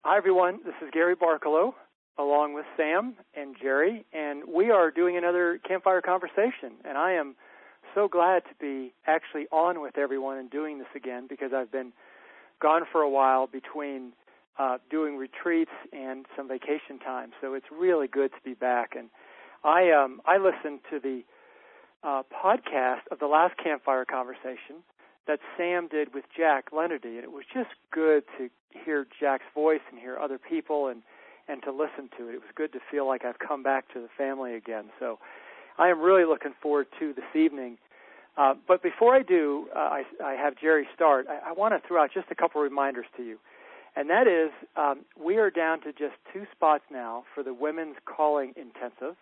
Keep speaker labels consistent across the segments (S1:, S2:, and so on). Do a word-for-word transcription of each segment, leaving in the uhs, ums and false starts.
S1: Hi, everyone. This is Gary Barkalow, along with Sam and Jerry, and we are doing another campfire conversation. And I am so glad to be actually on with everyone and doing this again, because I've been gone for a while between uh, doing retreats and some vacation time. So it's really good to be back. And I um, I listened to the uh, podcast of the last campfire conversation that Sam did with Jack Leonardy, and it was just good to hear Jack's voice and hear other people and, and to listen to it. It was good to feel like I've come back to the family again. So I am really looking forward to this evening. Uh, but before I do, uh, I, I have Jerry start, I, I want to throw out just a couple reminders to you. And that is, um, we are down to just two spots now for the Women's Calling Intensive.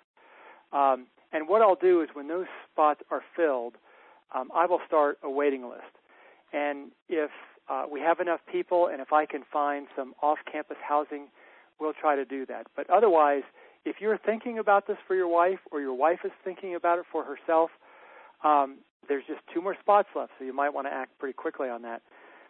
S1: Um, and what I'll do is when those spots are filled, Um, I will start a waiting list. And if uh, we have enough people and if I can find some off-campus housing, we'll try to do that. But otherwise, if you're thinking about this for your wife or your wife is thinking about it for herself, um, there's just two more spots left, so you might want to act pretty quickly on that.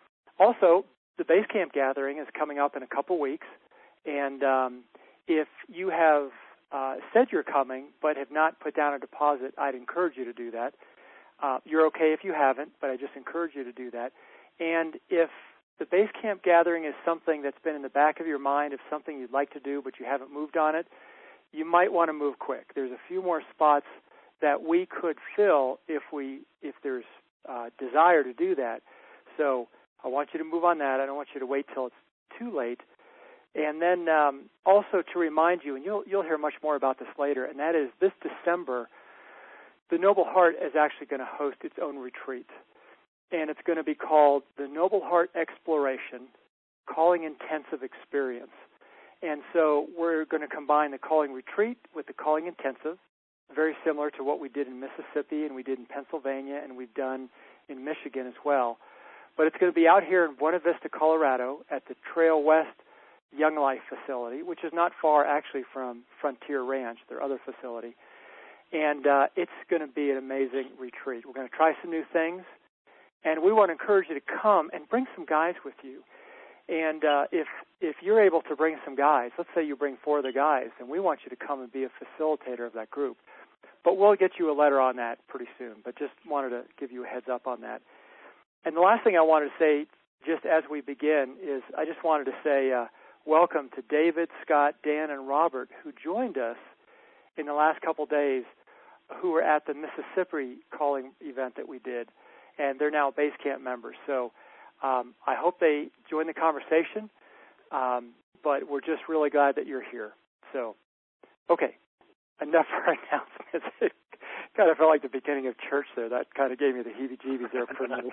S1: Also, the base camp gathering is coming up in a couple weeks, and um, if you have uh, said you're coming but have not put down a deposit, I'd encourage you to do that. Uh, you're okay if you haven't, but I just encourage you to do that. And if the base camp gathering is something that's been in the back of your mind, if something you'd like to do but you haven't moved on it, you might want to move quick. There's a few more spots that we could fill if we if there's uh, desire to do that. So I want you to move on that. I don't want you to wait till it's too late. And then um, also to remind you, and you'll you'll hear much more about this later, and that is this December, the Noble Heart is actually going to host its own retreat. And it's going to be called the Noble Heart Exploration Calling Intensive Experience. And so we're going to combine the Calling Retreat with the Calling Intensive, very similar to what we did in Mississippi and we did in Pennsylvania and we've done in Michigan as well. But it's going to be out here in Buena Vista, Colorado at the Trail West Young Life facility, which is not far actually from Frontier Ranch, their other facility. And uh, it's going to be an amazing retreat. We're going to try some new things, and we want to encourage you to come and bring some guys with you. And uh, if if you're able to bring some guys, let's say you bring four of the guys, then we want you to come and be a facilitator of that group. But we'll get you a letter on that pretty soon, but just wanted to give you a heads up on that. And the last thing I wanted to say, just as we begin, is I just wanted to say uh, welcome to David, Scott, Dan, and Robert, who joined us in the last couple days, who were at the Mississippi calling event that we did, and they're now base camp members. So um, I hope they join the conversation, um, but we're just really glad that you're here. So, okay, enough for announcements. It kind of felt like the beginning of church there. That kind of gave me the heebie-jeebies there for a minute.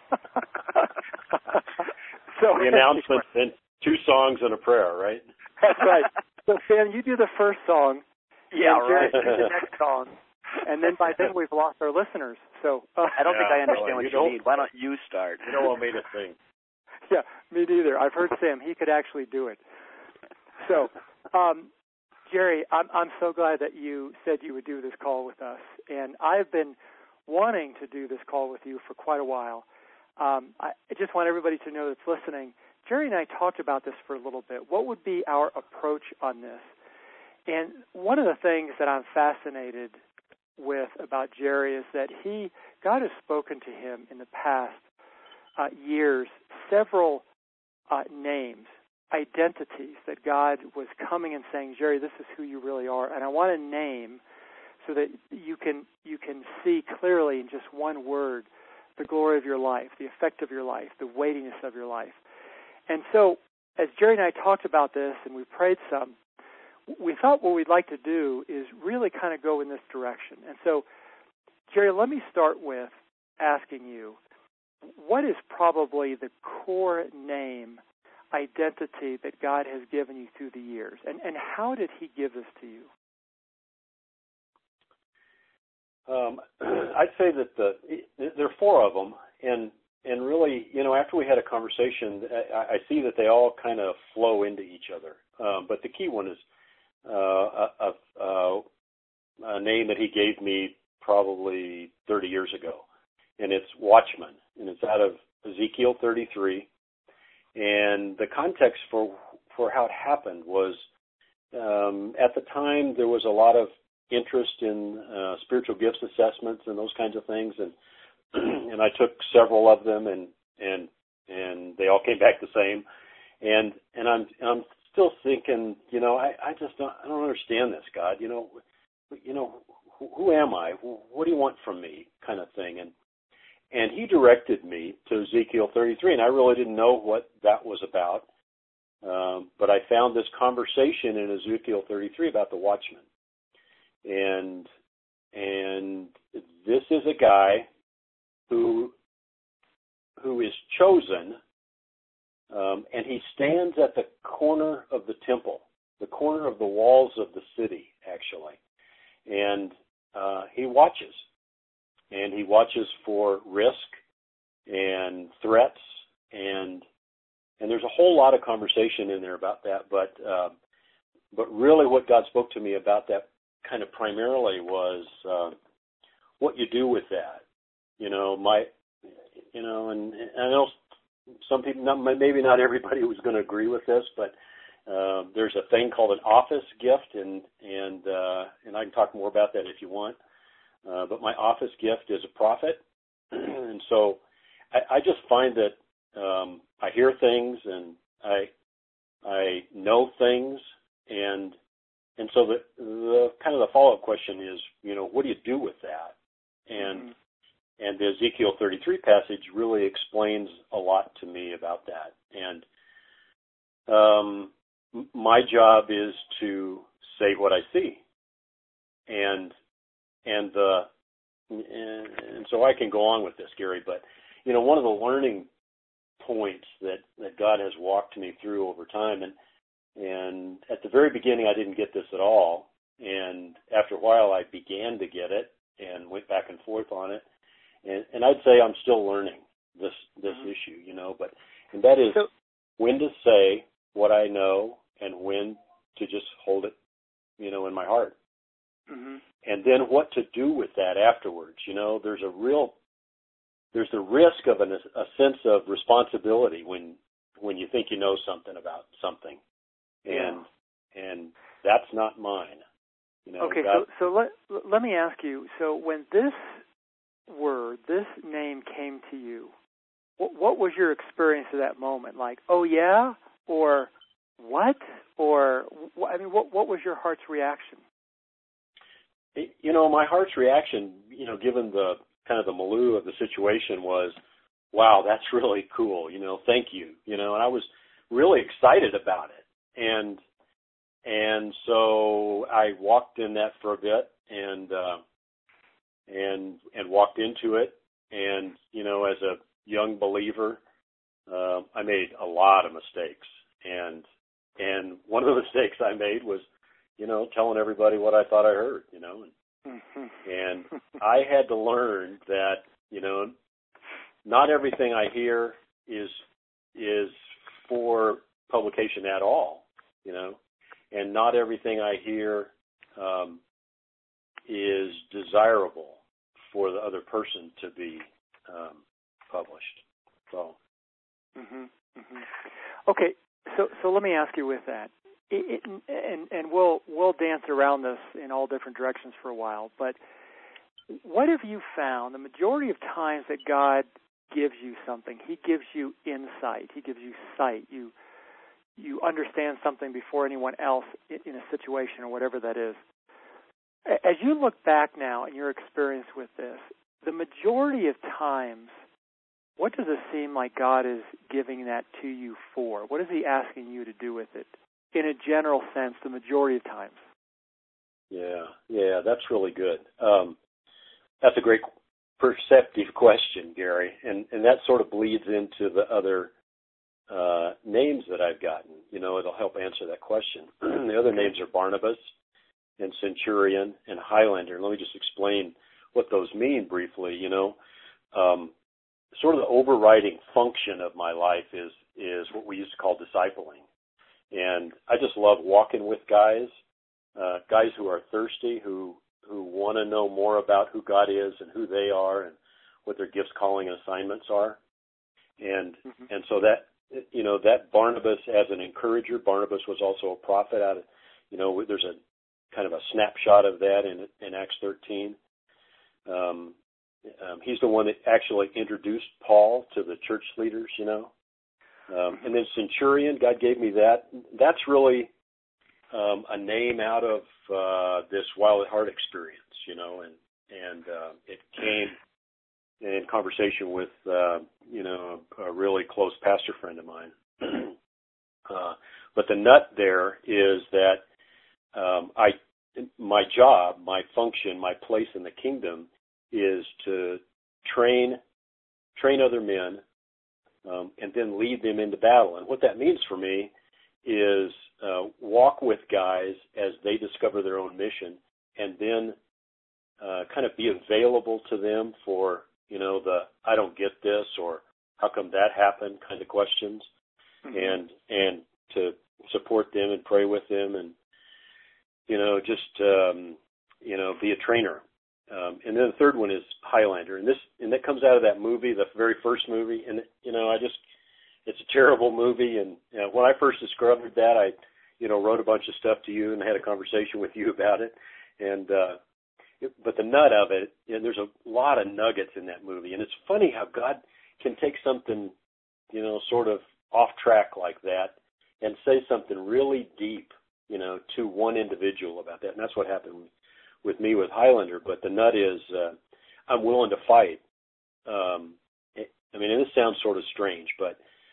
S1: So,
S2: the announcements and two songs and a prayer, right?
S1: That's right. So, Sam, you do the first song.
S3: Yeah,
S1: and Jerry,
S3: right.
S1: do the next song. And then by then we've lost our listeners. So uh,
S3: I don't
S2: yeah,
S3: think I understand
S2: well,
S3: what
S2: you
S3: you
S2: don't,
S3: need. Why don't you start?
S2: You don't want me to sing.
S1: Yeah, me neither. I've heard Sam. He could actually do it. So, um, Jerry, I'm, I'm so glad that you said you would do this call with us. And I've been wanting to do this call with you for quite a while. Um, I just want everybody to know that's listening, Jerry and I talked about this for a little bit. What would be our approach on this? And one of the things that I'm fascinated with about Jerry is that he, God has spoken to him in the past uh, years, several uh, names, identities that God was coming and saying, Jerry, this is who you really are. And I want to name so that you can you can see clearly in just one word the glory of your life, the effect of your life, the weightiness of your life. And so as Jerry and I talked about this and we prayed some, we thought what we'd like to do is really kind of go in this direction. And so, Jerry, let me start with asking you, what is probably the core name, identity that God has given you through the years? And, and how did he give this to you?
S2: Um, I'd say that the, there are four of them, and and really, you know, after we had a conversation, I, I see that they all kind of flow into each other. Um, but the key one is uh, a, a, a name that he gave me probably thirty years ago, and it's Watchman, and it's out of Ezekiel thirty-three. And the context for for how it happened was um, at the time there was a lot of interest in uh, spiritual gifts assessments and those kinds of things, and and I took several of them, and and and they all came back the same, and and I'm I'm still thinking, you know, I, I just don't I don't understand this, God, you know, you know, who, who am I? What do you want from me, kind of thing, and and He directed me to Ezekiel thirty-three, and I really didn't know what that was about, um, but I found this conversation in Ezekiel thirty-three about the watchman, and and this is a guy who who is chosen, um, and he stands at the corner of the temple, the corner of the walls of the city, actually, and uh, he watches, and he watches for risk and threats, and and there's a whole lot of conversation in there about that, but uh, but really what God spoke to me about that kind of primarily was uh, what you do with that. You know, my, you know, and, and I know some people, not, maybe not everybody was going to agree with this, but uh, there's a thing called an office gift, and and uh, and I can talk more about that if you want. Uh, but my office gift is a prophet, and so I, I just find that um, I hear things and I I know things, and and so the the kind of the follow up question is, you know, what do you do with that? And mm-hmm. And the Ezekiel thirty-three passage really explains a lot to me about that. And um, my job is to say what I see, and and the and, and so I can go on with this, Gary. But you know, one of the learning points that, that God has walked me through over time, and and at the very beginning I didn't get this at all, and after a while I began to get it and went back and forth on it. And, and I'd say I'm still learning this this mm-hmm. issue, you know, but and that is so, when to say what I know and when to just hold it, you know, in my heart. Mm-hmm. And then what to do with that afterwards. You know, there's a real there's the risk of an, a sense of responsibility when when you think you know something about something, and yeah. and that's not mine. You know,
S1: okay,
S2: God,
S1: so so let let me ask you. So when this word, this name came to you, what, what was your experience at that moment? Like, oh yeah, or what, or I mean, what what was your heart's reaction?
S2: You know, my heart's reaction, you know, given the kind of the milieu of the situation, was, wow, that's really cool. You know, thank you. You know, and I was really excited about it, and and so I walked in that for a bit, and. Uh, and and walked into it, and you know, as a young believer, uh, I made a lot of mistakes, and and one of the mistakes I made was, you know, telling everybody what I thought I heard, you know, and, and I had to learn that, you know, not everything I hear is is for publication at all, you know, and not everything I hear um, is desirable for the other person to be um, published. So,
S1: mm-hmm, mm-hmm. okay. So, so let me ask you with that, it, it, and and we'll we'll dance around this in all different directions for a while. But what have you found? The majority of times that God gives you something, He gives you insight. He gives you sight. You you understand something before anyone else in a situation or whatever that is. As you look back now in your experience with this, the majority of times, what does it seem like God is giving that to you for? What is He asking you to do with it? In a general sense, the majority of times.
S2: Yeah, yeah, that's really good. Um, that's a great perceptive question, Gary, and, and that sort of bleeds into the other uh, names that I've gotten. You know, it'll help answer that question. The other names are Barnabas and Centurion and Highlander. Let me just explain what those mean briefly. You know, um, sort of the overriding function of my life is is what we used to call discipling, and I just love walking with guys, uh, guys who are thirsty, who who want to know more about who God is and who they are and what their gifts, calling, and assignments are, and mm-hmm. and so that you know, that Barnabas as an encourager, Barnabas was also a prophet out of, you know, there's a kind of a snapshot of that in, in Acts thirteen. Um, um, he's the one that actually introduced Paul to the church leaders, you know. Um, and then Centurion, God gave me that. That's really um, a name out of uh, this Wild at Heart experience, you know, and, and uh, it came in conversation with, uh, you know, a really close pastor friend of mine. uh, but the nut there is that um, I, my job, my function, my place in the kingdom is to train, train other men, um, and then lead them into battle. And what that means for me is uh, walk with guys as they discover their own mission, and then uh, kind of be available to them for, you know, the I don't get this or how come that happened kind of questions, mm-hmm. and and to support them and pray with them, and you know just um, you know be a trainer. Um, and then the third one is Highlander, and this and that comes out of that movie, the very first movie. And you know, I just it's a terrible movie. And you know, when I first discovered that, I you know wrote a bunch of stuff to you and had a conversation with you about it. And uh, it, but the nut of it, and there's a lot of nuggets in that movie. And it's funny how God can take something you know sort of off track like that and say something really deep, you know, to one individual about that. And that's what happened with with me with Highlander, but the nut is uh, I'm willing to fight. Um, I mean, and this sounds sort of strange, but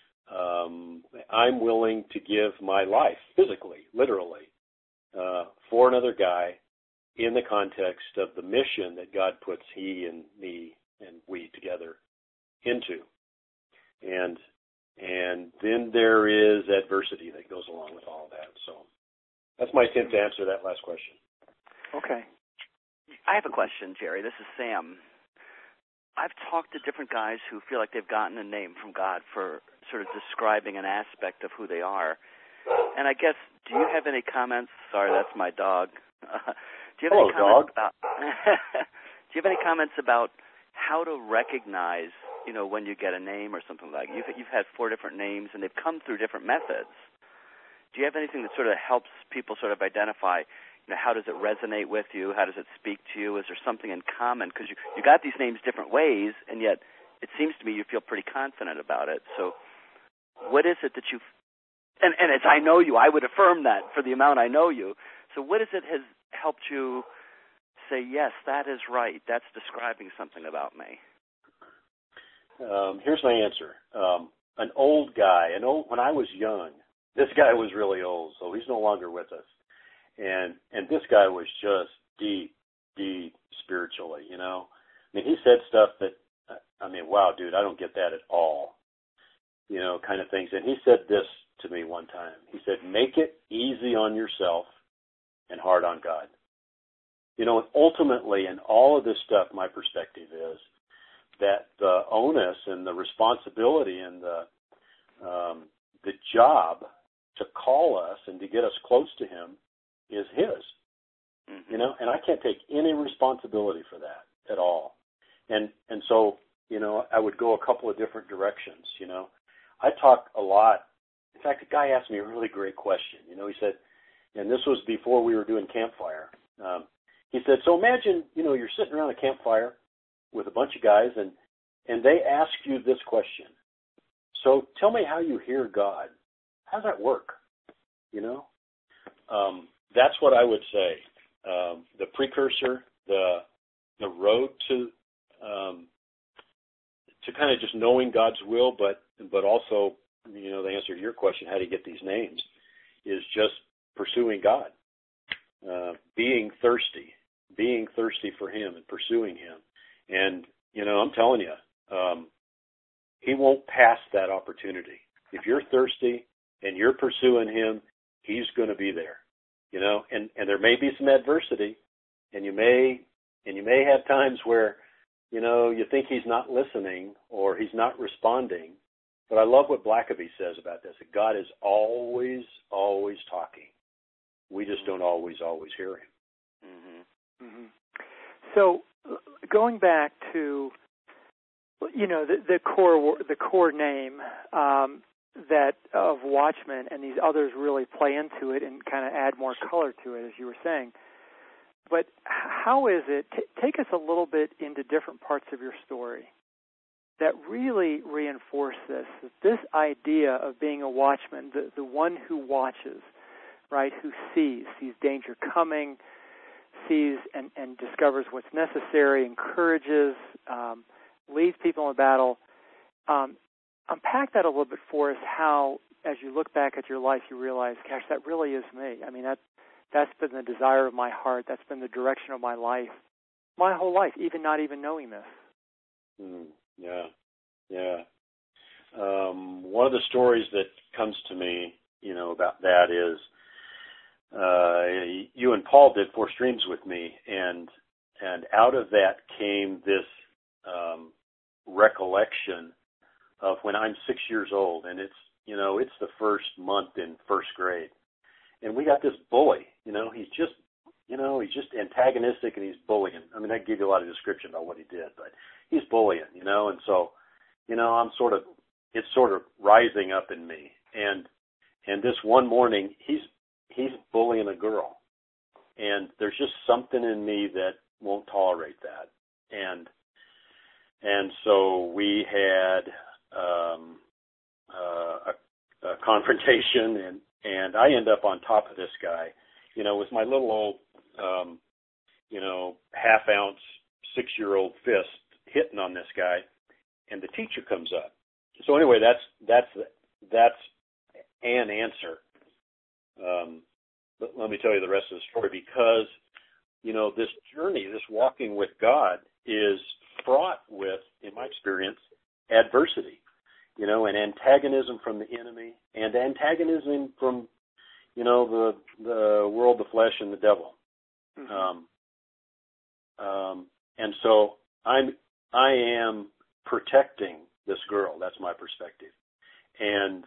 S2: um, I'm willing to give my life, physically, literally, uh, for another guy in the context of the mission that God puts he and me and we together into. And and then there is adversity that goes along with all of that. So that's my attempt to answer that last question.
S1: Okay.
S3: I have a question, Jerry. This is Sam. I've talked to different guys who feel like they've gotten a name from God for sort of describing an aspect of who they are. And I guess, do you have any comments? Sorry, that's my dog. Uh, do you have
S2: Hello,
S3: any comments
S2: dog.
S3: about? Do you have any comments about how to recognize, you know, when you get a name or something like that? You've you've had four different names, and they've come through different methods. Do you have anything that sort of helps people sort of identify? You know, how does it resonate with you? How does it speak to you? Is there something in common? Because you, you got these names different ways, and yet it seems to me you feel pretty confident about it. So what is it that you've, and, and as I know you, I would affirm that for the amount I know you. So what is it has helped you say, yes, that is right, that's describing something about me?
S2: Um, here's my answer. Um, an old guy, an old, when I was young, this guy was really old, so he's no longer with us. And and this guy was just deep, deep spiritually, you know. I mean, he said stuff that, I mean, wow, dude, I don't get that at all, you know, kind of things. And he said this to me one time. He said, make it easy on yourself and hard on God. You know, ultimately in all of this stuff, my perspective is that the onus and the responsibility and the um, the job to call us and to get us close to him is his, mm-hmm. you know, and I can't take any responsibility for that at all. And and so, you know, I would go a couple of different directions, you know. I talk a lot. In fact, a guy asked me a really great question. You know, he said, and this was before we were doing campfire. Um, he said, so imagine, you know, you're sitting around a campfire with a bunch of guys, and, and they ask you this question. So tell me how you hear God. How does that work? You know? Um, that's what I would say. Um, the precursor, the the road to um, to kind of just knowing God's will, but but also, you know, the answer to your question, how do you get these names, is just pursuing God, uh, being thirsty, being thirsty for Him and pursuing Him. And, you know, I'm telling you, um, He won't pass that opportunity. If you're thirsty and you're pursuing Him, He's going to be there. You know, and, and there may be some adversity, and you may and you may have times where, you know, you think He's not listening or He's not responding. But I love what Blackaby says about this, that God is always, always talking. We just don't always, always hear Him.
S1: Mm-hmm. Mm-hmm. So going back to, you know, the, the core the core name, um, that of Watchmen, and these others really play into it and kind of add more color to it, as you were saying. But how is it, t- take us a little bit into different parts of your story that really reinforce this, this idea of being a watchman, the, the one who watches, right, who sees, sees danger coming, sees and, and discovers what's necessary, encourages, um, leads people in battle. Um, unpack that a little bit for us, how, as you look back at your life, you realize, gosh, that really is me. I mean, that that's been the desire of my heart. That's been the direction of my life, my whole life, even not even knowing this.
S2: Mm, yeah, yeah. Um, one of the stories that comes to me, you know, about that is uh, you and Paul did Four Streams with me, and and out of that came this um, recollection of when I'm six years old, and it's, you know, it's the first month in first grade. And we got this bully, you know, he's just, you know, he's just antagonistic and he's bullying. I mean, I give you a lot of description about what he did, but he's bullying, you know, and so, you know, I'm sort of, it's sort of rising up in me. And, and this one morning, he's, he's bullying a girl. And there's just something in me that won't tolerate that. And, and so we had, um, uh, a, a confrontation, and, and I end up on top of this guy, you know, with my little old, um, you know, half ounce, six year old fist hitting on this guy, and the teacher comes up. So anyway, that's, that's, that's an answer. Um, but let me tell you the rest of the story, because, you know, this journey, this walking with God is fraught with, in my experience, adversity, you know, and antagonism from the enemy, and antagonism from, you know, the the world, the flesh, and the devil. Mm-hmm. Um, um, and so I'm I am protecting this girl. That's my perspective. And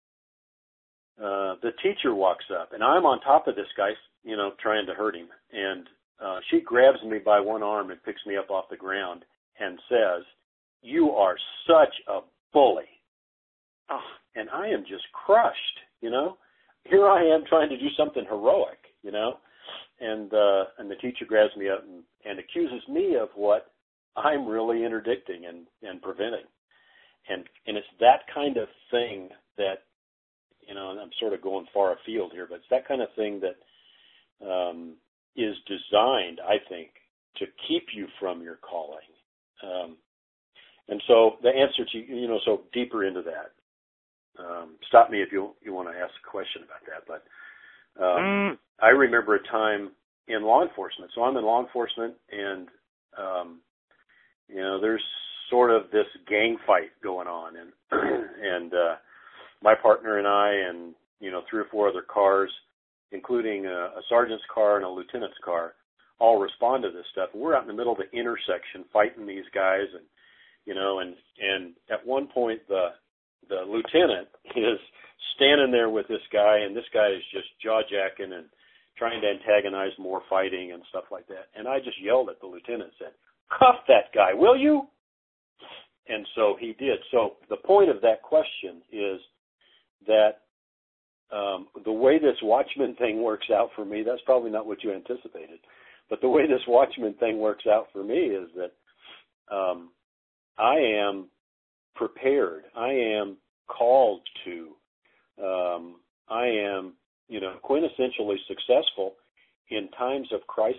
S2: uh, the teacher walks up, and I'm on top of this guy, you know, trying to hurt him. And uh, she grabs me by one arm and picks me up off the ground and says, "You are such a bully." Oh, and I am just crushed, you know. Here I am trying to do something heroic, you know, and uh, and the teacher grabs me up and, and accuses me of what I'm really interdicting and, and preventing. And and it's that kind of thing that, you know, and I'm sort of going far afield here, but it's that kind of thing that um, is designed, I think, to keep you from your calling. Um, and so the answer to, you know, so deeper into that. Um, stop me if you you want to ask a question about that. But um, mm. I remember a time in law enforcement. So I'm in law enforcement, and um, you know, there's sort of this gang fight going on, and and uh, my partner and I, and you know, three or four other cars, including a, a sergeant's car and a lieutenant's car, all respond to this stuff. And we're out in the middle of the intersection fighting these guys, and you know, and and at one point the the lieutenant is standing there with this guy, and this guy is just jaw-jacking and trying to antagonize more fighting and stuff like that. And I just yelled at the lieutenant and said, "Cuff that guy, will you?" And so he did. So the point of that question is that um, the way this Watchman thing works out for me, that's probably not what you anticipated, but the way this Watchman thing works out for me is that um, I am prepared. I am called to. Um, I am, you know, quintessentially successful in times of crisis.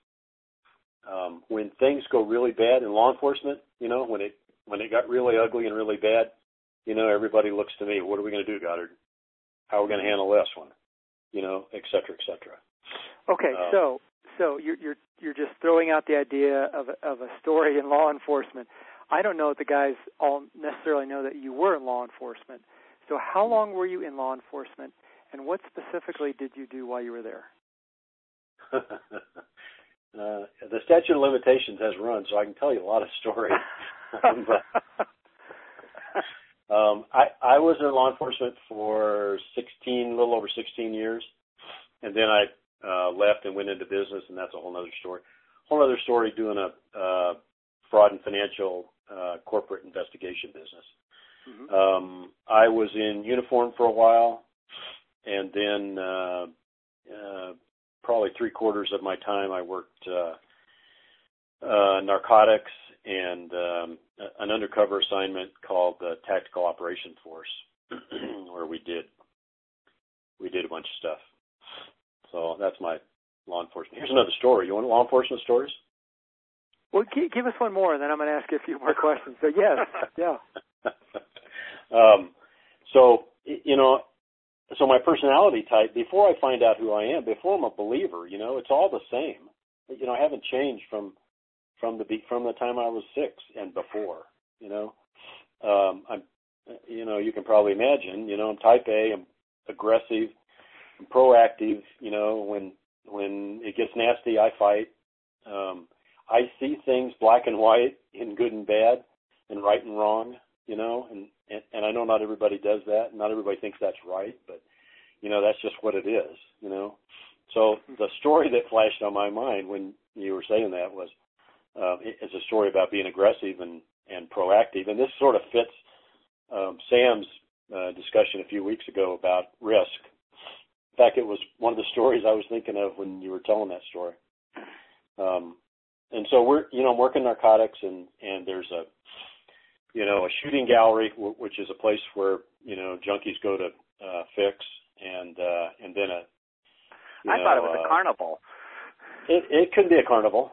S2: Um, when things go really bad in law enforcement, you know, when it when it got really ugly and really bad, you know, everybody looks to me. What are we going to do, Goddard? How are we going to handle this one? You know, et cetera, et cetera.
S1: Okay, uh, so so you're you're you're just throwing out the idea of a, of a story in law enforcement. I don't know if the guys all necessarily know that you were in law enforcement. So how long were you in law enforcement, and what specifically did you do while you were there?
S2: uh, the statute of limitations has run, so I can tell you a lot of stories. but, um, I, I was in law enforcement for sixteen, a little over sixteen years, and then I uh, left and went into business, and that's a whole other story. Whole other story doing a uh, fraud and financial uh, corporate investigation business. Mm-hmm. Um, I was in uniform for a while, and then uh, uh, probably three quarters of my time I worked uh, uh, narcotics and um, an undercover assignment called the Tactical Operations Force, where we did we did a bunch of stuff. So that's my law enforcement. Here's another story. You want law enforcement stories?
S1: Well, give us one more, and then I'm going to ask you a few more questions. So yes, yeah.
S2: um, so you know, so my personality type. Before I find out who I am, before I'm a believer, you know, it's all the same. You know, I haven't changed from from the from the time I was six and before. You know, um, I'm. You know, you can probably imagine. You know, I'm type A. I'm aggressive. I'm proactive. You know, when when it gets nasty, I fight. Um, I see things black and white, in good and bad, and right and wrong, you know, and, and, and I know not everybody does that. Not everybody thinks that's right, but, you know, that's just what it is, you know. So the story that flashed on my mind when you were saying that was, uh, it's a story about being aggressive and, and proactive. And this sort of fits um, Sam's uh, discussion a few weeks ago about risk. In fact, it was one of the stories I was thinking of when you were telling that story. Um, And so we're, you know, I'm working narcotics, and, and there's a, you know, a shooting gallery, w- which is a place where, you know, junkies go to uh, fix, and uh, and then a.
S3: I
S2: know,
S3: thought it was
S2: uh,
S3: a carnival.
S2: It it could be a carnival.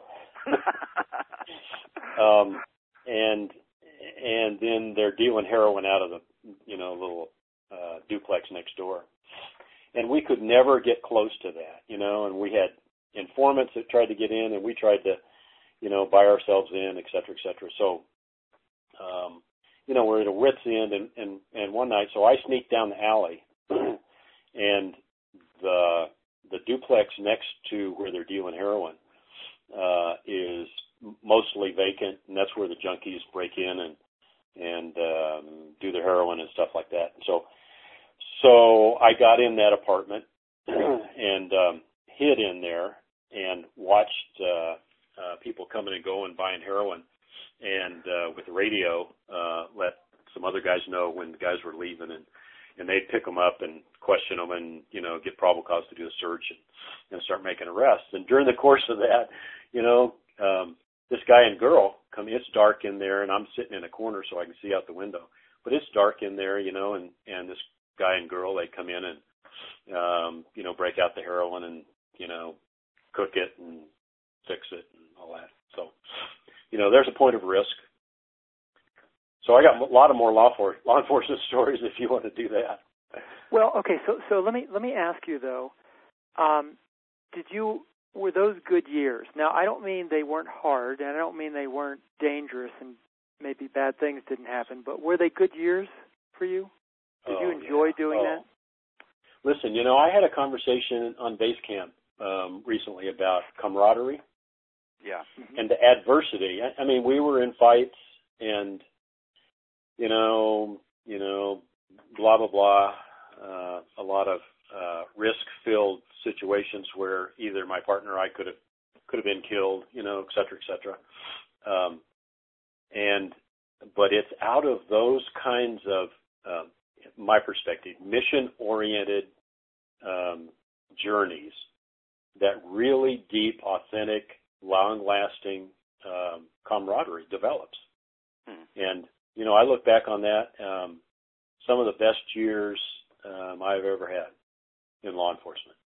S2: um, and and then they're dealing heroin out of the, you know, little uh, duplex next door, and we could never get close to that, you know, and we had informants that tried to get in, and we tried to, you know, buy ourselves in, et cetera, et cetera. So, um, you know, we're at a wit's end, and, and, and one night, so I sneaked down the alley, and the the duplex next to where they're dealing heroin uh, is mostly vacant, and that's where the junkies break in and and um, do their heroin and stuff like that. And so, so I got in that apartment and um, hid in there and watched uh, uh, people coming and going, buying heroin, and uh, with the radio, uh, let some other guys know when the guys were leaving, and, and they'd pick them up and question them and, you know, get probable cause to do a search and, and start making arrests. And during the course of that, you know, um, this guy and girl come, it's dark in there, and I'm sitting in a corner so I can see out the window, but it's dark in there, you know, and, and this guy and girl, they come in and, um, you know, break out the heroin and, you know, cook it and fix it and all that. So, you know, there's a point of risk. So I got a lot of more law, for, law enforcement stories if you want to do that.
S1: Well, okay, so so let me let me ask you though, um, did you were those good years? Now I don't mean they weren't hard, and I don't mean they weren't dangerous, and maybe bad things didn't happen, but were they good years for you? Did
S2: oh,
S1: you enjoy
S2: yeah.
S1: doing
S2: oh.
S1: that?
S2: Listen, you know, I had a conversation on base camp um, recently about camaraderie.
S3: Yeah.
S1: Mm-hmm.
S2: And the adversity. I, I mean, we were in fights and, you know, you know, blah, blah, blah, uh, a lot of uh, risk-filled situations where either my partner or I could have could have been killed, you know, et cetera, et cetera. Um, and, but it's out of those kinds of, uh, my perspective, mission-oriented um, journeys that really deep, authentic, long-lasting um, camaraderie develops.
S3: Hmm.
S2: And, you know, I look back on that, um, some of the best years um, I've ever had in law enforcement.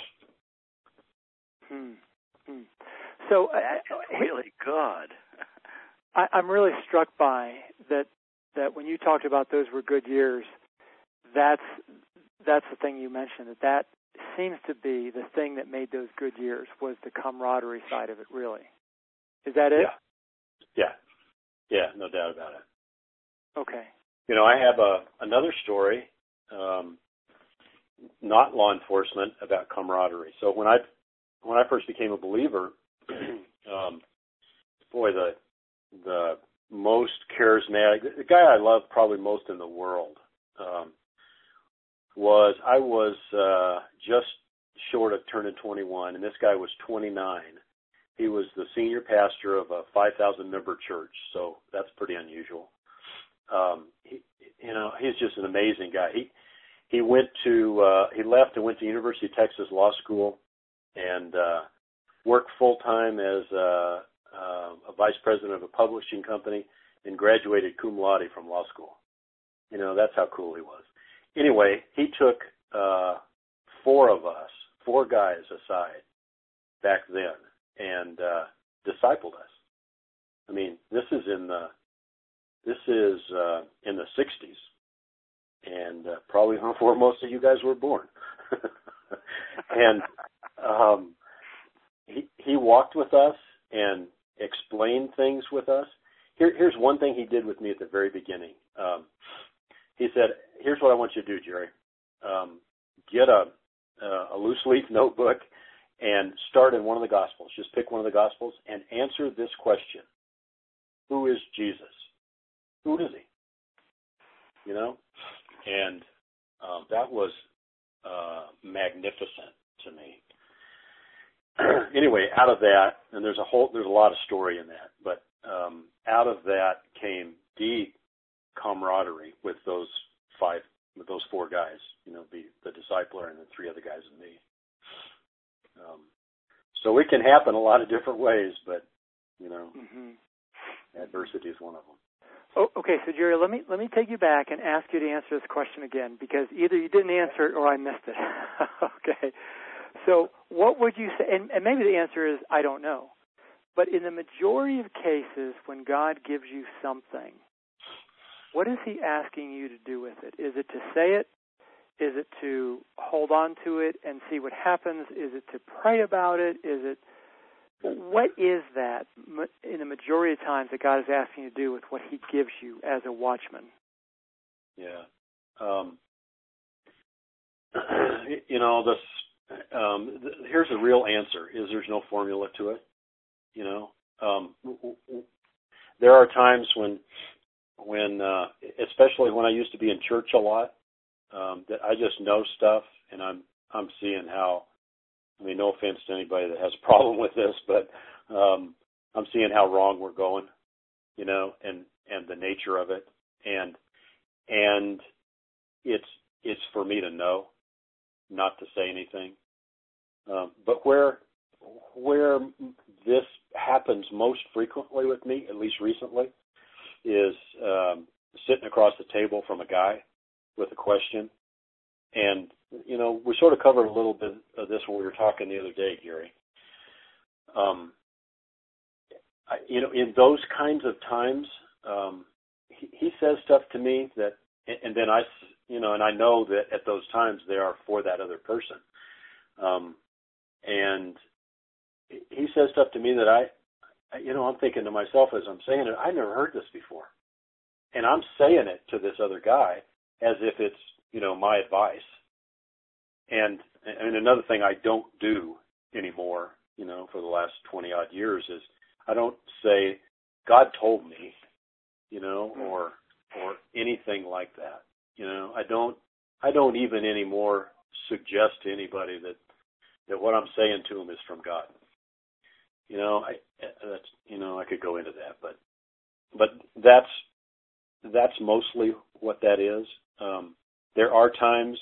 S1: Hmm. Hmm. So, uh,
S3: really good.
S1: I, I'm really struck by that. That when you talked about those were good years, that's that's the thing you mentioned. That that seems to be the thing that made those good years was the camaraderie side of it. Really, is that it?
S2: Yeah. Yeah. Yeah. No doubt about it.
S1: Okay.
S2: You know, I have a another story, um, not law enforcement, about camaraderie. So when I when I first became a believer, um, boy, the the most charismatic, the guy I love probably most in the world, um, was I was uh, just short of turning twenty-one, and this guy was twenty-nine. He was the senior pastor of a five thousand member church, so that's pretty unusual. Um, he, you know, he's just an amazing guy. He he went to uh, he left and went to University of Texas Law School and uh, worked full time as uh, uh, a vice president of a publishing company and graduated cum laude from law school. You know, that's how cool he was. Anyway, he took uh, four of us, four guys aside back then, and uh, discipled us. I mean, this is in the this is uh, in the sixties, and uh, probably before most of you guys were born. And um, he he walked with us and explained things with us. Here, here's one thing he did with me at the very beginning. Um, he said, "Here's what I want you to do, Jerry. Um, get a a loose leaf notebook and start in one of the Gospels. Just pick one of the Gospels and answer this question: Who is Jesus? Who is he? You know?" And um, that was uh, magnificent to me. Anyway, out of that, and there's a whole, there's a lot of story in that, but um, out of that came deep camaraderie with those five, with those four guys. You know, the the discipler and the three other guys and me. Um, so it can happen a lot of different ways, but you know, mm-hmm. adversity is one of them.
S1: Oh, okay, so Jerry, let me let me take you back and ask you to answer this question again, because either you didn't answer it or I missed it. Okay, so what would you say? And, and maybe the answer is I don't know. But in the majority of cases, when God gives you something, what is He asking you to do with it? Is it to say it? Is it to hold on to it and see what happens? Is it to pray about it? Is it What is that in the majority of times that God is asking you to do with what He gives you as a watchman?
S2: Yeah. Um, you know, this, um, th- here's a real answer, is there's no formula to it. You know, um, w- w- there are times when, when uh, especially when I used to be in church a lot, um, that I just know stuff and I'm I'm seeing how, I mean, no offense to anybody that has a problem with this, but um, I'm seeing how wrong we're going, you know, and, and the nature of it. And and it's it's for me to know, not to say anything. Um, but where where this happens most frequently with me, at least recently, is um, sitting across the table from a guy with a question. And, you know, we sort of covered a little bit of this when we were talking the other day, Gary. Um, I, you know, in those kinds of times, um, he, he says stuff to me that, and then I, you know, and I know that at those times they are for that other person. Um, and he says stuff to me that I, you know, I'm thinking to myself as I'm saying it, I never heard this before. And I'm saying it to this other guy as if it's, you know, my advice. And and another thing I don't do anymore, you know, for the last twenty odd years is I don't say, God told me, you know, or or anything like that. You know, I don't I don't even anymore suggest to anybody that that what I'm saying to them is from God. You know, I that's you know, I could go into that, but but that's that's mostly what that is. Um, there are times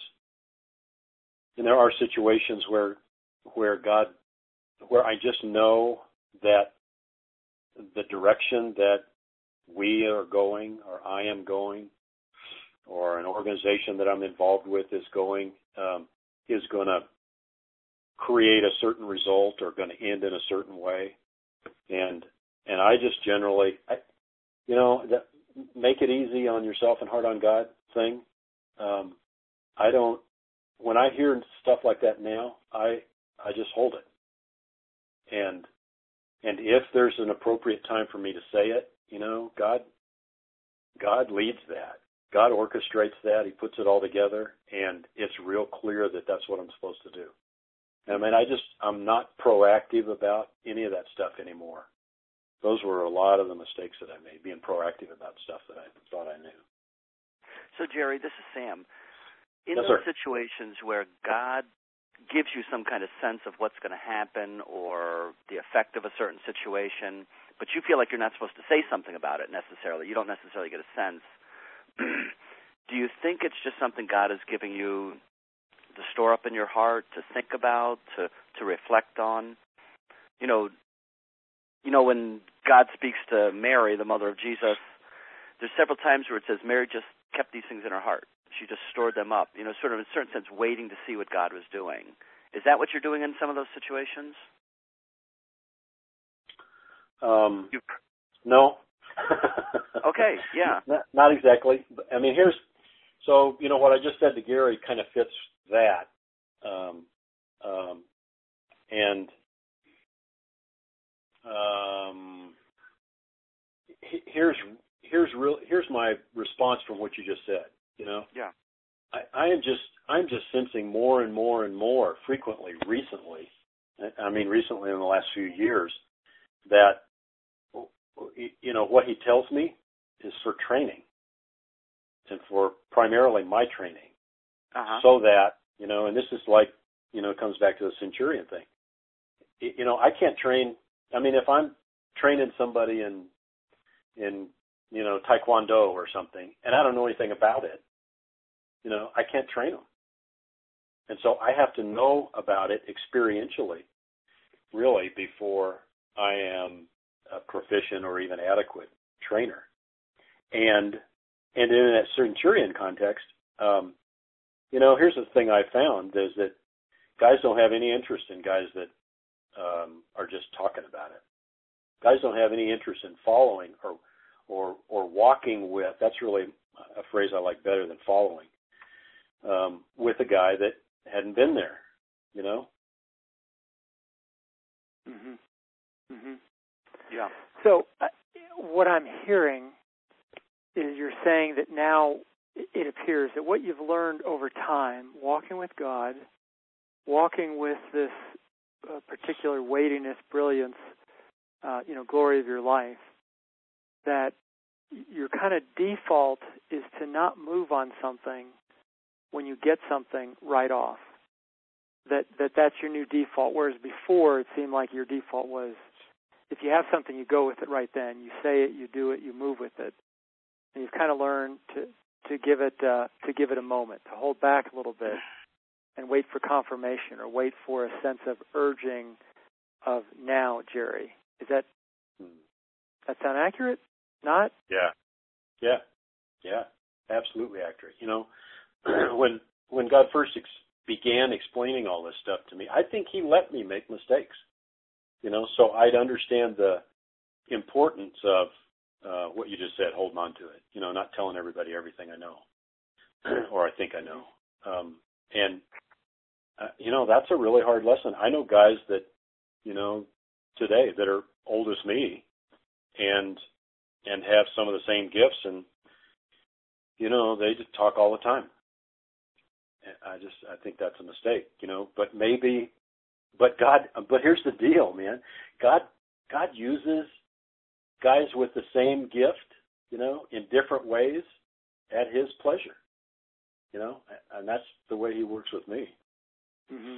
S2: and there are situations where where God where I just know that the direction that we are going, or I am going, or an organization that I'm involved with is going, um, is going to create a certain result or going to end in a certain way. And and I just generally, I, you know, that, make it easy on yourself and hard on God thing. Um, I don't, when I hear stuff like that now, I I just hold it. And and if there's an appropriate time for me to say it, you know, God God leads that. God orchestrates that. He puts it all together, and it's real clear that that's what I'm supposed to do. I mean, I just, I'm not proactive about any of that stuff anymore. Those were a lot of the mistakes that I made, being proactive about stuff that I thought I knew.
S3: So, Jerry, this is Sam. In
S2: yes,
S3: those
S2: sir.
S3: situations where God gives you some kind of sense of what's going to happen or the effect of a certain situation, but you feel like you're not supposed to say something about it necessarily, you don't necessarily get a sense, you think it's just something God is giving you to store up in your heart, to think about, to, to reflect on? You know, you know, when God speaks to Mary, the mother of Jesus, there's several times where it says Mary just kept these things in her heart. She just stored them up, you know, sort of in a certain sense waiting to see what God was doing. Is that what you're doing in some of those situations?
S2: Um, no.
S3: Okay, yeah.
S2: Not, not exactly. I mean, here's, so, you know, what I just said to Gary kind of fits that. Um, um, and um, here's, here's real, here's my response from what you just said, you know?
S3: Yeah.
S2: I, I am just, I'm just sensing more and more and more frequently recently, I mean, recently in the last few years, that, you know, what he tells me is for training and for primarily my training.
S3: Uh-huh.
S2: So that, you know, and this is like, you know, it comes back to the centurion thing. You know, I can't train. I mean, if I'm training somebody in, in, you know, Taekwondo or something, and I don't know anything about it, you know, I can't train them. And so I have to know about it experientially, really, before I am a proficient or even adequate trainer. And and in that centurion context, um, you know, here's the thing I found is that guys don't have any interest in guys that um, are just talking about it. Guys don't have any interest in following or or or walking with. That's really a phrase I like better than following. Um, with a guy that hadn't been there, you know.
S1: Mhm. Mhm.
S3: Yeah.
S1: So uh, what I'm hearing is you're saying that now it appears that what you've learned over time, walking with God, walking with this uh, particular weightiness, brilliance, uh, you know, glory of your life, that your kind of default is to not move on something when you get something right off. That that that's your new default, whereas before it seemed like your default was if you have something, you go with it right then. You say it, you do it, you move with it. And you've kind of learned to, to give it uh, to give it a moment, to hold back a little bit and wait for confirmation or wait for a sense of urging of now, Jerry. Is that that sound accurate? Not?
S2: Yeah. Yeah. Yeah. Absolutely accurate. You know, when when God first ex- began explaining all this stuff to me, I think he let me make mistakes. You know, so I'd understand the importance of uh, what you just said, holding on to it. You know, not telling everybody everything I know or I think I know. Um, and, uh, you know, that's a really hard lesson. I know guys that, you know, today that are old as me and and have some of the same gifts and, you know, they just talk all the time. I just, I think that's a mistake, you know, but maybe, but God, but here's the deal, man. God, God uses guys with the same gift, you know, in different ways at his pleasure, you know, and that's the way he works with me.
S1: Mm-hmm.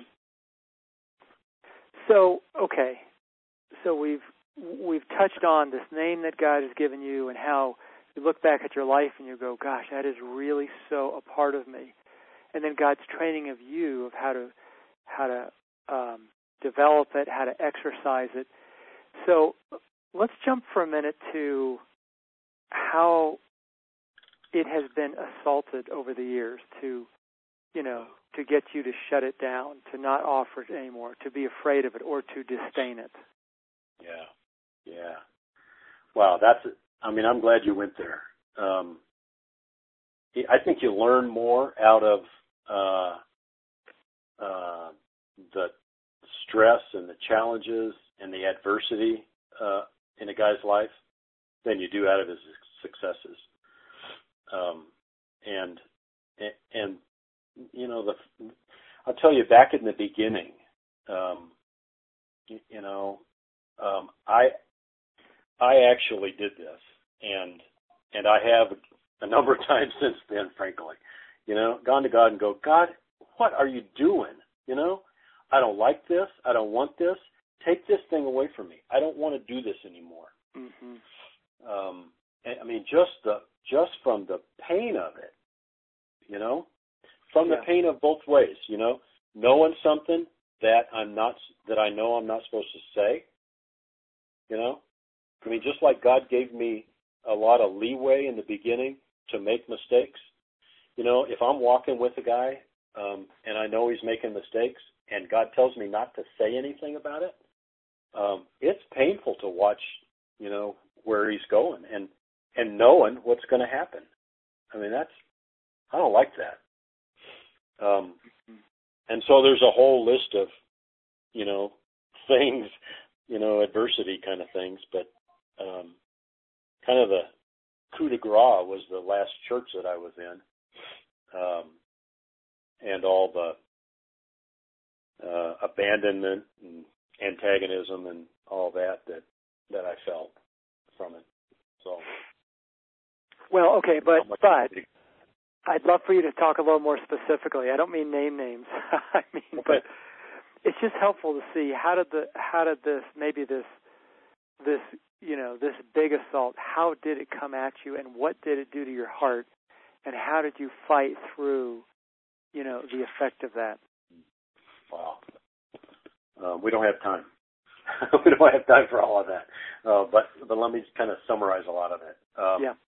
S1: So, okay. So we've, we've touched on this name that God has given you and how you look back at your life and you go, gosh, that is really so a part of me. And then God's training of you of how to, how to, um, develop it, how to exercise it. So let's jump for a minute to how it has been assaulted over the years to, you know, to get you to shut it down, to not offer it anymore, to be afraid of it, or to disdain it.
S2: Yeah, yeah. Wow, that's, I mean, I'm glad you went there. Um, I think you learn more out of uh, uh, the stress and the challenges and the adversity uh, in a guy's life than you do out of his successes. Um, and, and, and, you know, the, I'll tell you, back in the beginning, um, you, you know, um, I, I actually did this and, and I have a number of times since then, frankly, you know, gone to God and go, God, what are you doing? You know, I don't like this. I don't want this. Take this thing away from me. I don't want to do this anymore.
S1: Mm-hmm.
S2: Um, I mean, just the just from the pain of it, you know, from
S1: yeah.
S2: the pain of both ways, you know, knowing something that I'm not, that I know I'm not supposed to say, you know. I mean, just like God gave me a lot of leeway in the beginning to make mistakes, you know, if I'm walking with a guy um, and I know he's making mistakes and God tells me not to say anything about it, um, it's painful to watch, you know, where he's going and, and knowing what's going to happen. I mean, that's, I don't like that. Um, and so there's a whole list of, you know, things, you know, adversity kind of things, but um, kind of the coup de grace was the last church that I was in, um, and all the uh, abandonment and antagonism and all that that that I felt from it. So,
S1: well, okay, but but I'd love for you to talk a little more specifically. I don't mean name names. I mean,
S2: okay.
S1: but it's just helpful to see how did the how did this maybe this this you know this big assault, how did it come at you, and what did it do to your heart, and how did you fight through, you know, the effect of that?
S2: Wow, uh, we don't have time. we don't have time for all of that. Uh, but but let me just kind of summarize a lot of it. Um,
S1: yeah.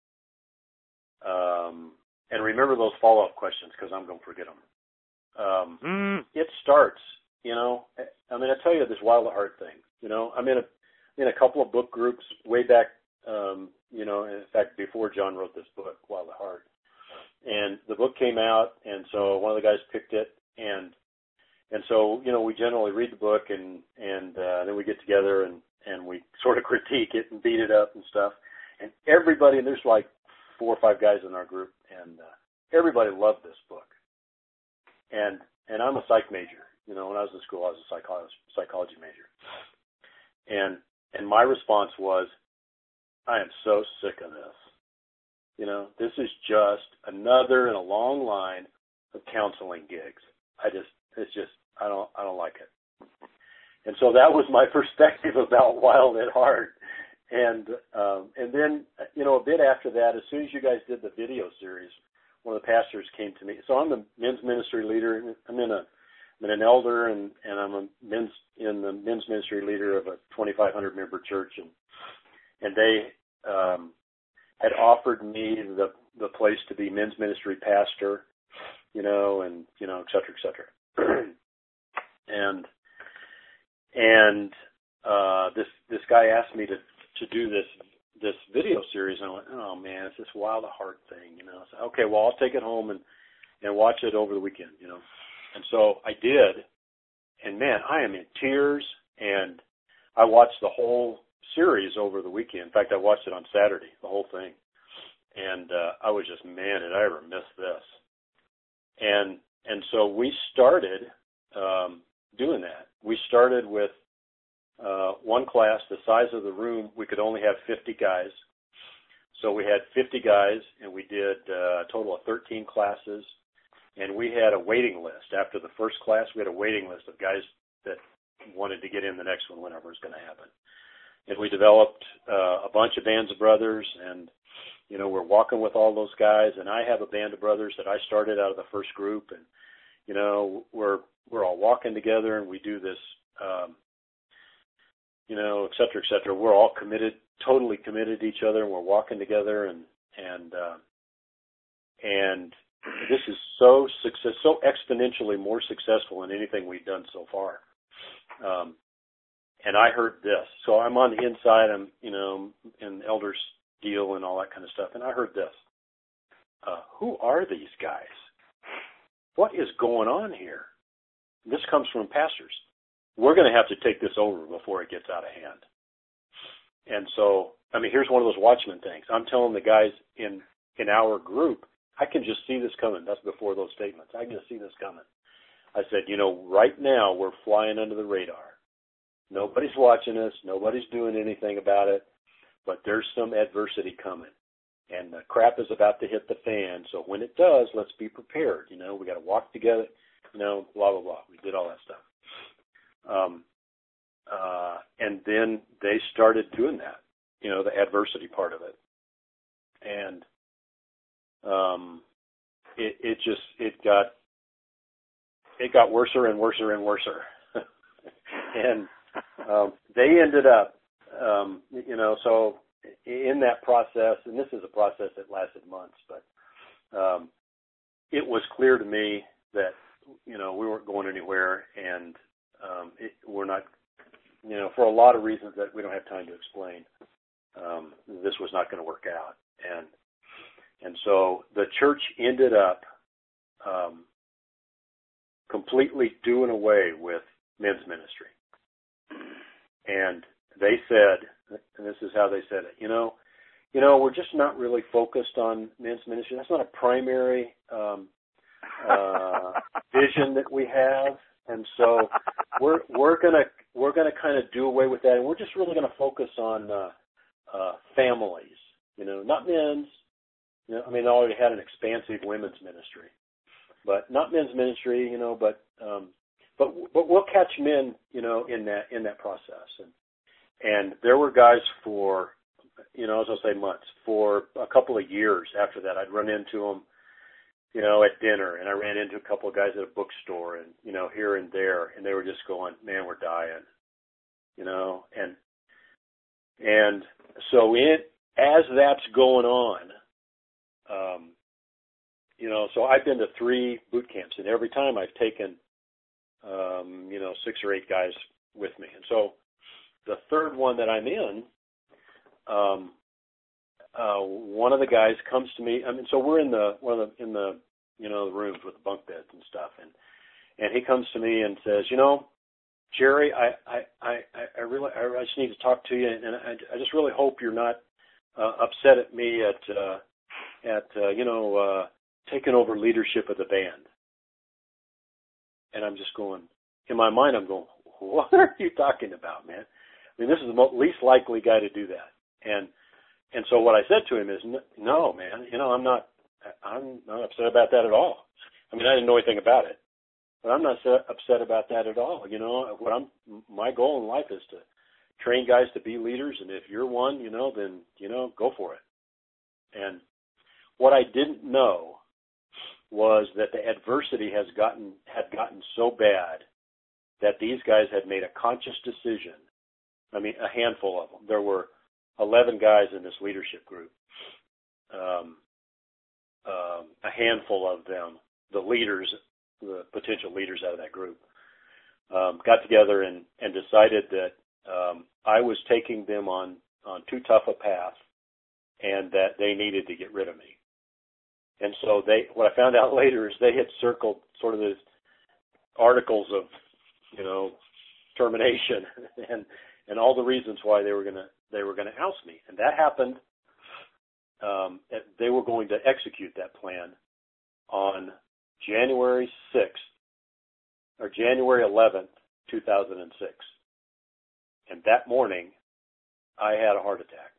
S2: Um, and remember those follow-up questions because I'm going to forget them. Um,
S1: mm.
S2: It starts, you know. I mean, I tell you this Wild at Heart thing. You know, I'm in a in a couple of book groups way back. Um, you know, in fact, before John wrote this book, Wild at Heart, and the book came out, and so one of the guys picked it, and and so you know, we generally read the book, and and uh, then we get together and and we sort of critique it and beat it up and stuff, and everybody, and there's like four or five guys in our group, and uh, everybody loved this book. And and I'm a psych major. You know, when I was in school, I was a psychology psychology major. And and my response was, I am so sick of this. You know, this is just another in a long line of counseling gigs. I just, it's just, I don't, I don't like it. And so that was my perspective about Wild at Heart. And um, and then, you know, a bit after that, as soon as you guys did the video series, one of the pastors came to me. So I'm the men's ministry leader. I'm in a, I'm an elder, and, and I'm a men's in the men's ministry leader of a twenty-five hundred member church, and and they um, had offered me the the place to be men's ministry pastor, you know, and you know, et cetera, et cetera. and and uh, this this guy asked me to. to do this this video series, and I went, oh man, it's this Wild at Heart thing, you know. So, okay, well, I'll take it home and, and watch it over the weekend, you know. And so I did, and man, I am in tears, and I watched the whole series over the weekend. In fact, I watched it on Saturday, the whole thing. And uh, I was just, man, did I ever miss this. And and so we started um, doing that. We started with Uh, one class, the size of the room, we could only have fifty guys. So we had fifty guys, and we did uh, a total of thirteen classes. And we had a waiting list. After the first class, we had a waiting list of guys that wanted to get in the next one whenever it was going to happen. And we developed uh, a bunch of bands of brothers, and, you know, we're walking with all those guys. And I have a band of brothers that I started out of the first group. And, you know, we're we're all walking together, and we do this um, you know, et cetera, et cetera. We're all committed, totally committed to each other, and we're walking together, and and uh, and this is so success, so exponentially more successful than anything we've done so far. Um, and I heard this, so I'm on the inside. I'm, you know, in elders deal and all that kind of stuff, and I heard this. Uh, who are these guys? What is going on here? This comes from pastors. We're going to have to take this over before it gets out of hand. And so, I mean, here's one of those Watchmen things. I'm telling the guys in, in our group, I can just see this coming. That's before those statements. I can just see this coming. I said, you know, right now we're flying under the radar. Nobody's watching us. Nobody's doing anything about it. But there's some adversity coming. And the crap is about to hit the fan. So when it does, let's be prepared. You know, we got to walk together, you know, blah, blah, blah. We did all that stuff. Um, uh, and then they started doing that, you know, the adversity part of it. And, um, it, it just it got it got worser and worser and worser, and um, they ended up, um, you know, so in that process, and this is a process that lasted months, but um, it was clear to me that, you know, we weren't going anywhere, and um, it, we're not, you know, for a lot of reasons that we don't have time to explain, um, this was not going to work out. And and so the church ended up um, completely doing away with men's ministry. And they said, and this is how they said it, you know, you know, we're just not really focused on men's ministry. That's not a primary um, uh, vision that we have, and so we're we're gonna we're gonna kind of do away with that, and we're just really gonna focus on uh, uh, families, you know, not men's. You know, I mean, they already had an expansive women's ministry, but not men's ministry, you know, but um, but but we'll catch men, you know, in that in that process, and and there were guys for, you know, as I'll say, months, for a couple of years after that. I'd run into them, you know, at dinner, and I ran into a couple of guys at a bookstore, and, you know, here and there, and they were just going, man, we're dying, you know, and and so it, as that's going on, um, you know, so I've been to three boot camps, and every time I've taken, um, you know, six or eight guys with me, and so the third one that I'm in, um, uh, one of the guys comes to me. I mean, so we're in the one of the in the you know the rooms with the bunk beds and stuff, and and he comes to me and says, you know, Jerry, I I I, I really I just need to talk to you, and I, I just really hope you're not uh, upset at me at uh, at uh, you know uh, taking over leadership of the band. And I'm just going, in my mind, I'm going, what are you talking about, man? I mean, this is the most, least likely guy to do that. And and so what I said to him is, no, man, you know, I'm not, I'm not upset about that at all. I mean, I didn't know anything about it, but I'm not upset about that at all. You know, what I'm, my goal in life is to train guys to be leaders, and if you're one, you know, then, you know, go for it. And what I didn't know was that the adversity has gotten, had gotten so bad that these guys had made a conscious decision. I mean, a handful of them. There were eleven guys in this leadership group. Um, um, a handful of them, the leaders, the potential leaders out of that group, um, got together and, and decided that um, I was taking them on, on too tough a path, and that they needed to get rid of me. And so they, what I found out later is they had circled sort of these articles of, you know, termination and and all the reasons why they were gonna they were gonna oust me, and that happened. Um, they were going to execute that plan on January sixth or January eleventh, two thousand six, and that morning I had a heart attack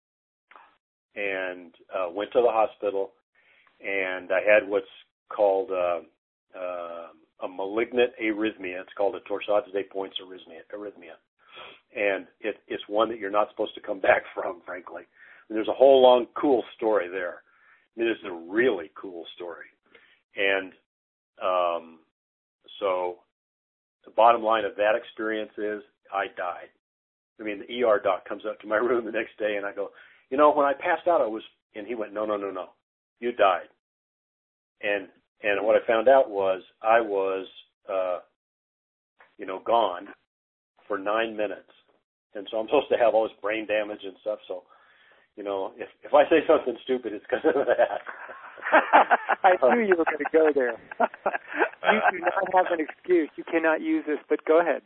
S2: and uh, went to the hospital, and I had what's called uh, uh, a malignant arrhythmia. It's called a torsades de pointes arrhythmia. arrhythmia. And it, it's one that you're not supposed to come back from, frankly. And there's a whole long, cool story there. I mean, it's a really cool story. And um, so the bottom line of that experience is I died. I mean, the E R doc comes up to my room the next day, and I go, you know, when I passed out, I was, and he went, no, no, no, no, you died. And and what I found out was I was, uh, you know, gone for nine minutes. And so I'm supposed to have all this brain damage and stuff. So, you know, if if I say something stupid, it's because of that.
S1: I knew you were going to go there. You do not have an excuse. You cannot use this, but go ahead.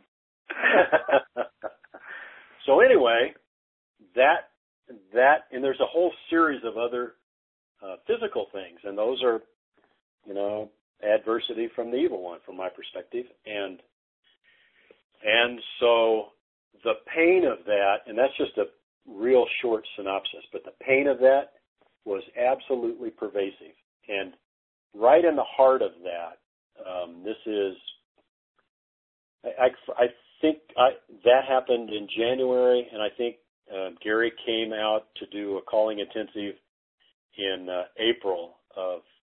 S2: So anyway, that that and there's a whole series of other uh, physical things, and those are, you know, adversity from the evil one, from my perspective, and and so the pain of that, and that's just a real short synopsis, but the pain of that was absolutely pervasive. And right in the heart of that, um, this is, I, I, I think I, that happened in January, and I think uh, Gary came out to do a calling intensive in uh, April of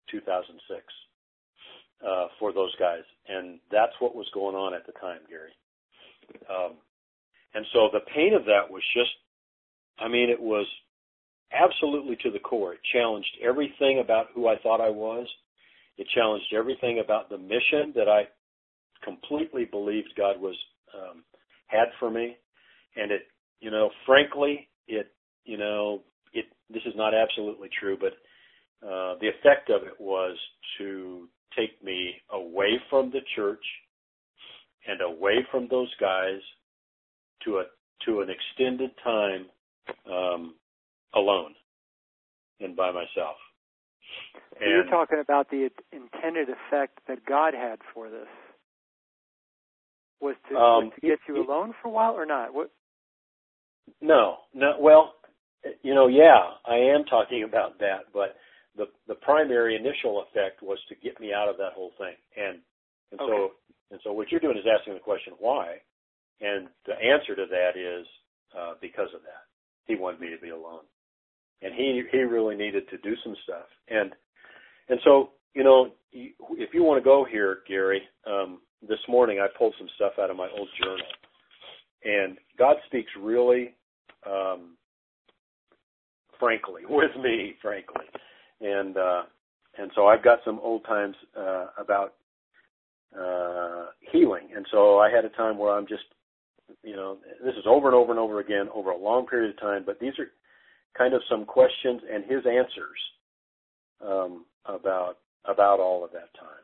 S2: two thousand six uh, for those guys. And that's what was going on at the time, Gary. Um, and so the pain of that was just, I mean, it was absolutely to the core. It challenged everything about who I thought I was. It challenged everything about the mission that I completely believed God was um, had for me. And it, you know, frankly, it, you know, it. This is not absolutely true, but uh, the effect of it was to take me away from the church and away from those guys to a to an extended time um, alone and by myself.
S1: So and you're talking about the intended effect that God had for this. Was to,
S2: um,
S1: was to get you alone for a while or not? What?
S2: No, no. Well, you know, yeah, I am talking about that, but the the primary initial effect was to get me out of that whole thing. And and
S1: okay.
S2: so and so what you're doing is asking the question why, and the answer to that is uh, because of that. He wanted me to be alone, and he he really needed to do some stuff. And and so you know, if you want to go here, Gary. Um, This morning I pulled some stuff out of my old journal, and God speaks really um, frankly with me, frankly, and uh, and so I've got some old times uh, about uh, healing, and so I had a time where I'm just, you know, this is over and over and over again over a long period of time, but these are kind of some questions and His answers um, about about all of that time.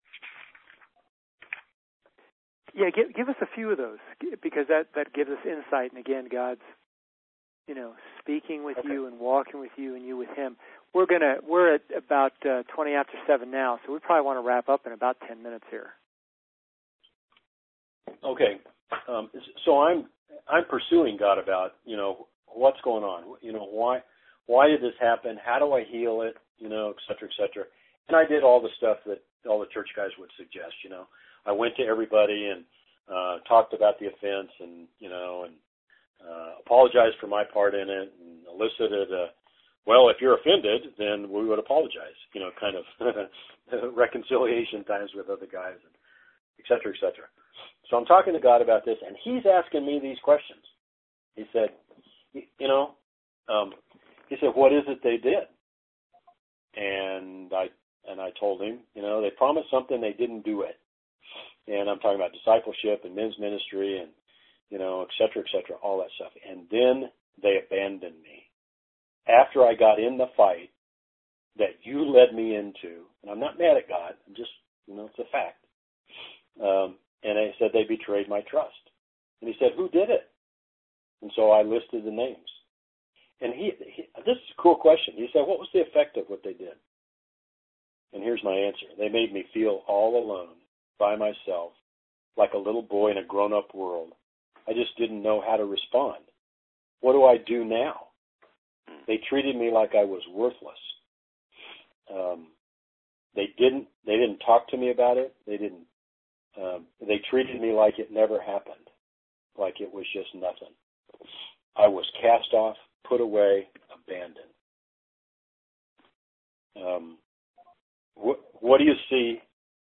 S1: Yeah, give, give us a few of those, because that, that gives us insight. And again, God's, you know, speaking with okay. you and walking with you and you with Him. We're gonna we're at about uh, twenty after seven now, so we probably want to wrap up in about ten minutes here.
S2: Okay, um, so I'm I'm pursuing God about, you know, what's going on. You know, why why did this happen? How do I heal it? You know, et cetera, et cetera. And I did all the stuff that all the church guys would suggest. You know. I went to everybody and uh, talked about the offense, and you know, and uh, apologized for my part in it, and elicited a, well, if you're offended, then we would apologize. You know, kind of reconciliation times with other guys, and et cetera, et cetera. So I'm talking to God about this, and He's asking me these questions. He said, you know, um, he said, what is it they did? And I and I told him, you know, they promised something, they didn't do it. And I'm talking about discipleship and men's ministry and, you know, et cetera, et cetera, all that stuff. And then they abandoned me. After I got in the fight that you led me into, and I'm not mad at God, I'm just, you know, it's a fact. Um, and I said they betrayed my trust. And he said, who did it? And so I listed the names. And he, he this is a cool question. He said, what was the effect of what they did? And here's my answer. They made me feel all alone, by myself, like a little boy in a grown-up world. I just didn't know how to respond. What do I do now? They treated me like I was worthless. Um, they didn't. They didn't talk to me about it. They didn't. Um, they treated me like it never happened, like it was just nothing. I was cast off, put away, abandoned. Um, what, what do you see?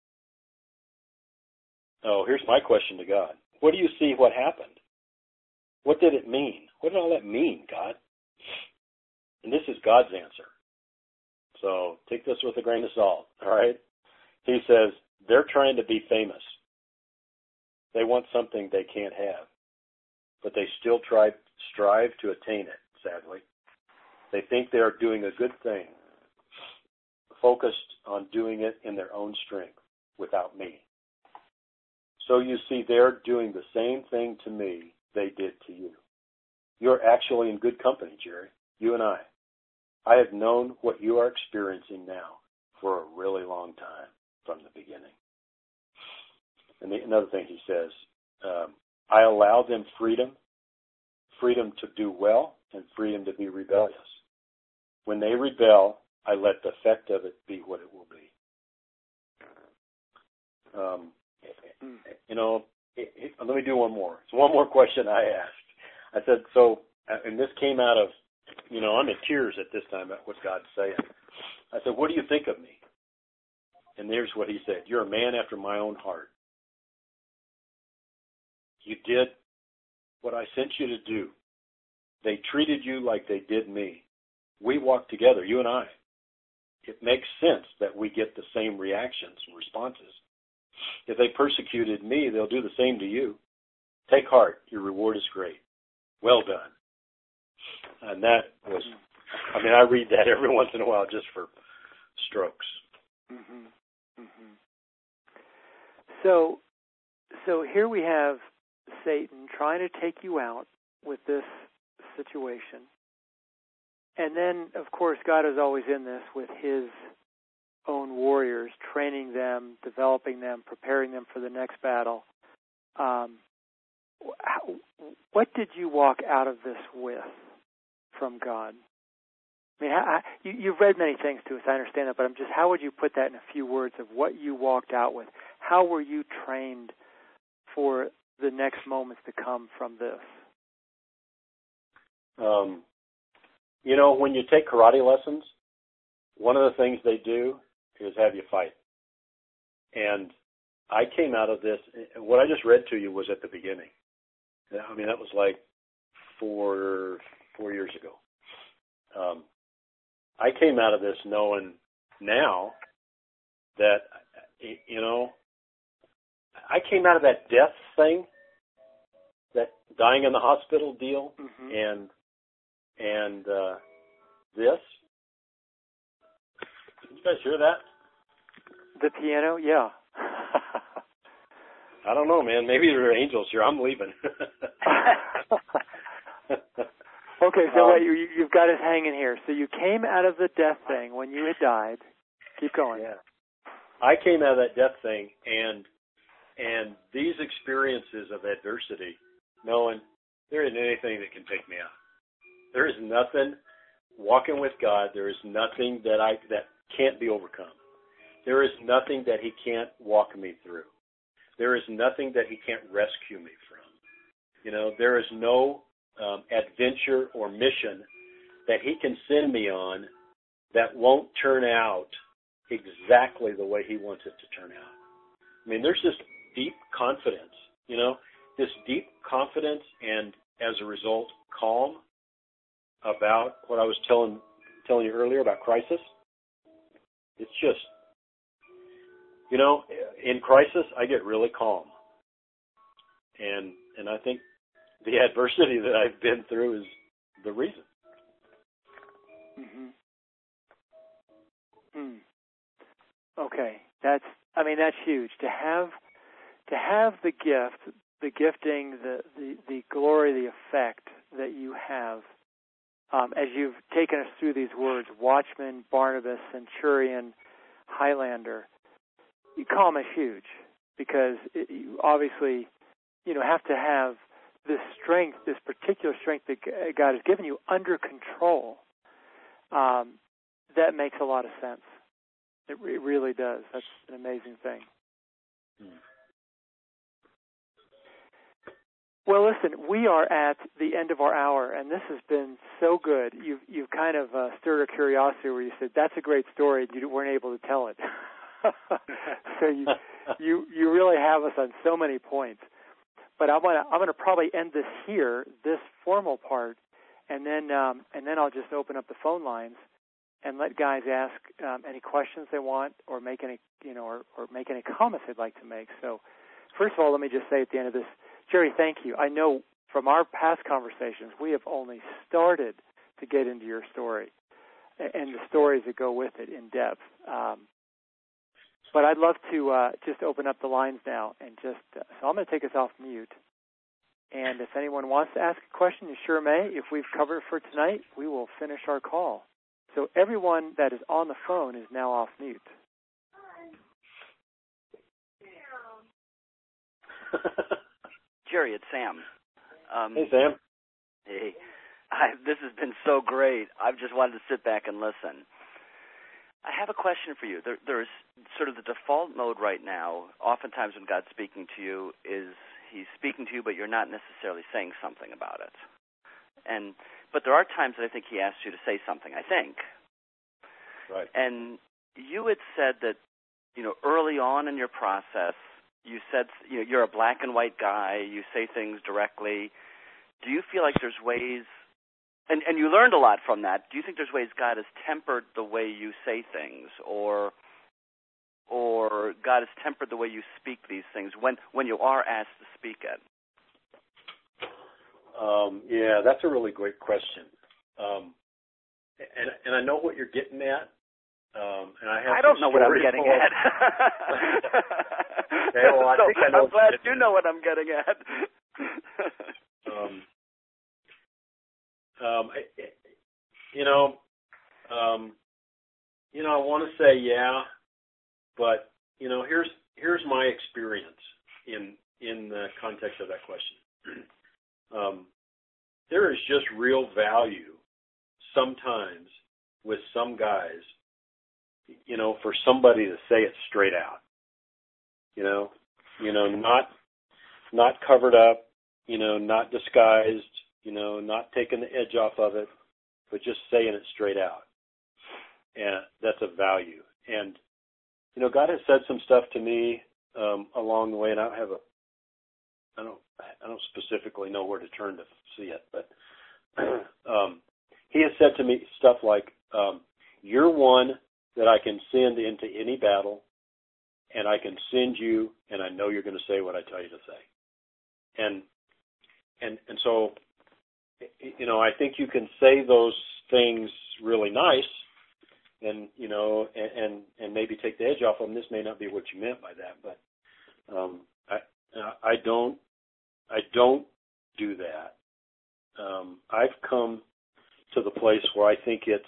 S2: Oh, here's my question to God. What do you see what happened? What did it mean? What did all that mean, God? And this is God's answer. So take this with a grain of salt, all right? He says, they're trying to be famous. They want something they can't have, but they still try, strive to attain it, sadly. They think they are doing a good thing, focused on doing it in their own strength without me. So you see, they're doing the same thing to me they did to you. You're actually in good company, Jerry, you and I. I have known what you are experiencing now for a really long time from the beginning. And the, another thing he says, um, I allow them freedom, freedom to do well and freedom to be rebellious. When they rebel, I let the effect of it be what it will be. Um, You know, it, it, let me do one more. It's one more question I asked. I said, so, and this came out of, you know, I'm in tears at this time at what God's saying. I said, what do you think of me? And there's what he said. You're a man after my own heart. You did what I sent you to do. They treated you like they did me. We walked together, you and I. It makes sense that we get the same reactions and responses. If they persecuted me, they'll do the same to you. Take heart. Your reward is great. Well done. And that was, I mean, I read that every once in a while just for strokes.
S1: Mm-hmm. Mm-hmm. So, so here we have Satan trying to take you out with this situation. And then, of course, God is always in this with his own warriors, training them, developing them, preparing them for the next battle. Um, how, what did you walk out of this with from God? I mean, how, you, you've read many things to us, I understand that, but I'm just, how would you put that in a few words of what you walked out with? How were you trained for the next moments to come from this?
S2: Um, you know, when you take karate lessons, one of the things they do is have you fight. And I came out of this, what I just read to you was at the beginning. I mean, that was like four, four years ago. Um, I came out of this knowing now that, you know, I came out of that death thing, that dying in the hospital deal, mm-hmm. and and uh, this. Did you guys hear that?
S1: The piano, yeah.
S2: I don't know, man. Maybe there are angels here. I'm leaving.
S1: Okay, so
S2: um,
S1: wait, you, you've got us hanging here. So you came out of the death thing when you had died. Keep going.
S2: Yeah. I came out of that death thing, and and these experiences of adversity, knowing there isn't anything that can take me out. There is nothing, walking with God, there is nothing that I that can't be overcome. There is nothing that he can't walk me through. There is nothing that he can't rescue me from. You know, there is no um, adventure or mission that he can send me on that won't turn out exactly the way he wants it to turn out. I mean, there's this deep confidence, you know, this deep confidence and, as a result, calm about what I was telling telling you earlier about crisis. It's just, you know, in crisis, I get really calm. And and I think the adversity that I've been through is the reason.
S1: Mm-hmm. Mm. Okay, that's, I mean, that's huge. To have, to have the gift, the gifting, the, the, the glory, the effect that you have, um, as you've taken us through these words, Watchman, Barnabas, Centurion, Highlander, calm is huge, because it, you obviously, you know, have to have this strength, this particular strength that God has given you under control. Um, that makes a lot of sense. It, re- it really does. That's an amazing thing. Hmm. Well, listen, we are at the end of our hour, and this has been so good. You've you've kind of uh, stirred a curiosity where you said, that's a great story, and you weren't able to tell it. So you, you you really have us on so many points. But I'm gonna I'm gonna probably end this here, this formal part, and then um, and then I'll just open up the phone lines and let guys ask um, any questions they want, or make any you know, or, or make any comments they'd like to make. So, first of all, let me just say at the end of this, Jerry, thank you. I know from our past conversations we have only started to get into your story and the stories that go with it in depth. Um, But I'd love to uh, just open up the lines now, and just uh, so I'm going to take us off mute. And if anyone wants to ask a question, you sure may. If we've covered for tonight, we will finish our call. So everyone that is on the phone is now off mute.
S3: Jerry, it's Sam. Um,
S2: hey, Sam.
S3: Hey, I, this has been so great. I've just wanted to sit back and listen. I have a question for you. There, there's sort of the default mode right now. Oftentimes when God's speaking to you, is he's speaking to you, but you're not necessarily saying something about it. And but there are times that I think he asks you to say something, I think.
S2: Right.
S3: And you had said that you know, early on in your process, you said, you know, you're a black and white guy, you say things directly. Do you feel like there's ways, and, and you learned a lot from that, do you think there's ways God has tempered the way you say things, or or God has tempered the way you speak these things when, when you are asked to speak it?
S2: Um, yeah, that's a really great question. Um, and, and I know what you're getting at. Um, and I, have
S3: I don't know what I'm getting at.
S2: Okay, well, I
S3: so
S2: think I know
S3: I'm glad you know what I'm getting at.
S2: um, um, you know, um, you know, I want to say yeah, but you know, here's here's my experience in in the context of that question. um, there is just real value sometimes with some guys, you know, for somebody to say it straight out. You know, you know, not not covered up, you know, not disguised, you know, not taking the edge off of it, but just saying it straight out. And that's a value. And, you know, God has said some stuff to me um, along the way, and I don't have a, I don't, I don't specifically know where to turn to see it, but um, He has said to me stuff like, um, "You're one that I can send into any battle, and I can send you, and I know you're going to say what I tell you to say." And and and so, you know, I think you can say those things really nice, and you know, and and, and maybe take the edge off them. This may not be what you meant by that, but um, I I don't I don't do that. Um, I've come to the place where I think it's,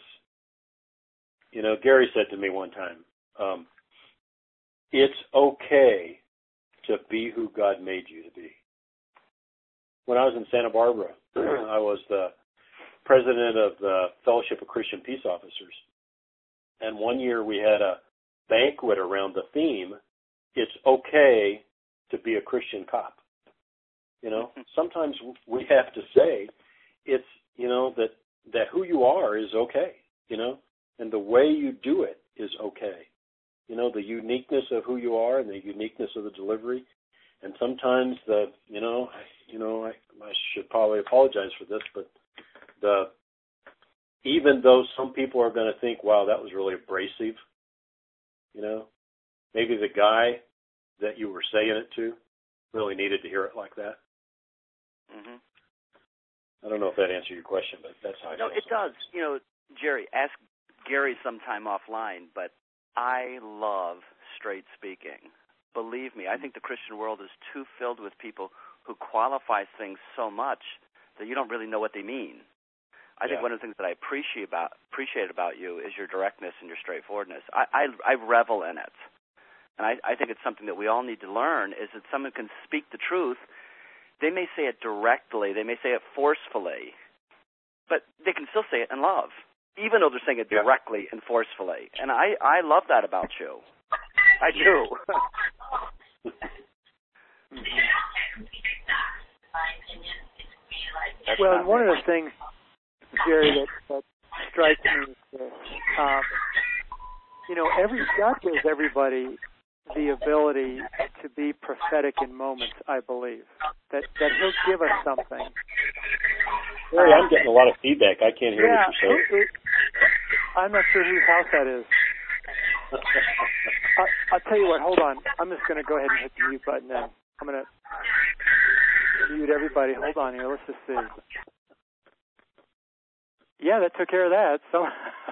S2: you know, Gary said to me one time, um, it's okay to be who God made you to be. When I was in Santa Barbara, I was the president of the Fellowship of Christian Peace Officers. And one year we had a banquet around the theme, it's okay to be a Christian cop. You know, sometimes we have to say it's, you know, that, that who you are is okay, you know, and the way you do it is okay. You know, the uniqueness of who you are and the uniqueness of the delivery. And sometimes the, you know, you know, I, I should probably apologize for this, but the, even though some people are going to think, wow, that was really abrasive, you know, maybe the guy that you were saying it to really needed to hear it like that.
S3: Mm-hmm.
S2: I don't know if that answered your question, but that's how I
S3: No,
S2: feel.
S3: it does. You know, Jerry, ask Gary sometime offline, but I love straight speaking. Believe me, I think the Christian world is too filled with people who qualify things so much that you don't really know what they mean. I
S2: yeah.
S3: think one of the things that I appreciate about appreciate about you is your directness and your straightforwardness. I, I, I revel in it. And I, I think it's something that we all need to learn, is that someone can speak the truth. They may say it directly, they may say it forcefully, but they can still say it in love, even though they're saying it directly yeah. and forcefully. And I, I love that about you. I do.
S1: Well, and one of the things, Jerry, that, that strikes me is this. Um, you know, every God gives everybody the ability to be prophetic in moments, I believe. That that He'll give us something.
S2: Jerry, I'm getting a lot of feedback. I can't hear
S1: yeah,
S2: what you're saying.
S1: I'm not sure whose house that is. I, I'll tell you what, hold on. I'm just going to go ahead and hit the mute button then. I'm going to mute everybody. Hold on here. Let's just see. Yeah, that took care of that. So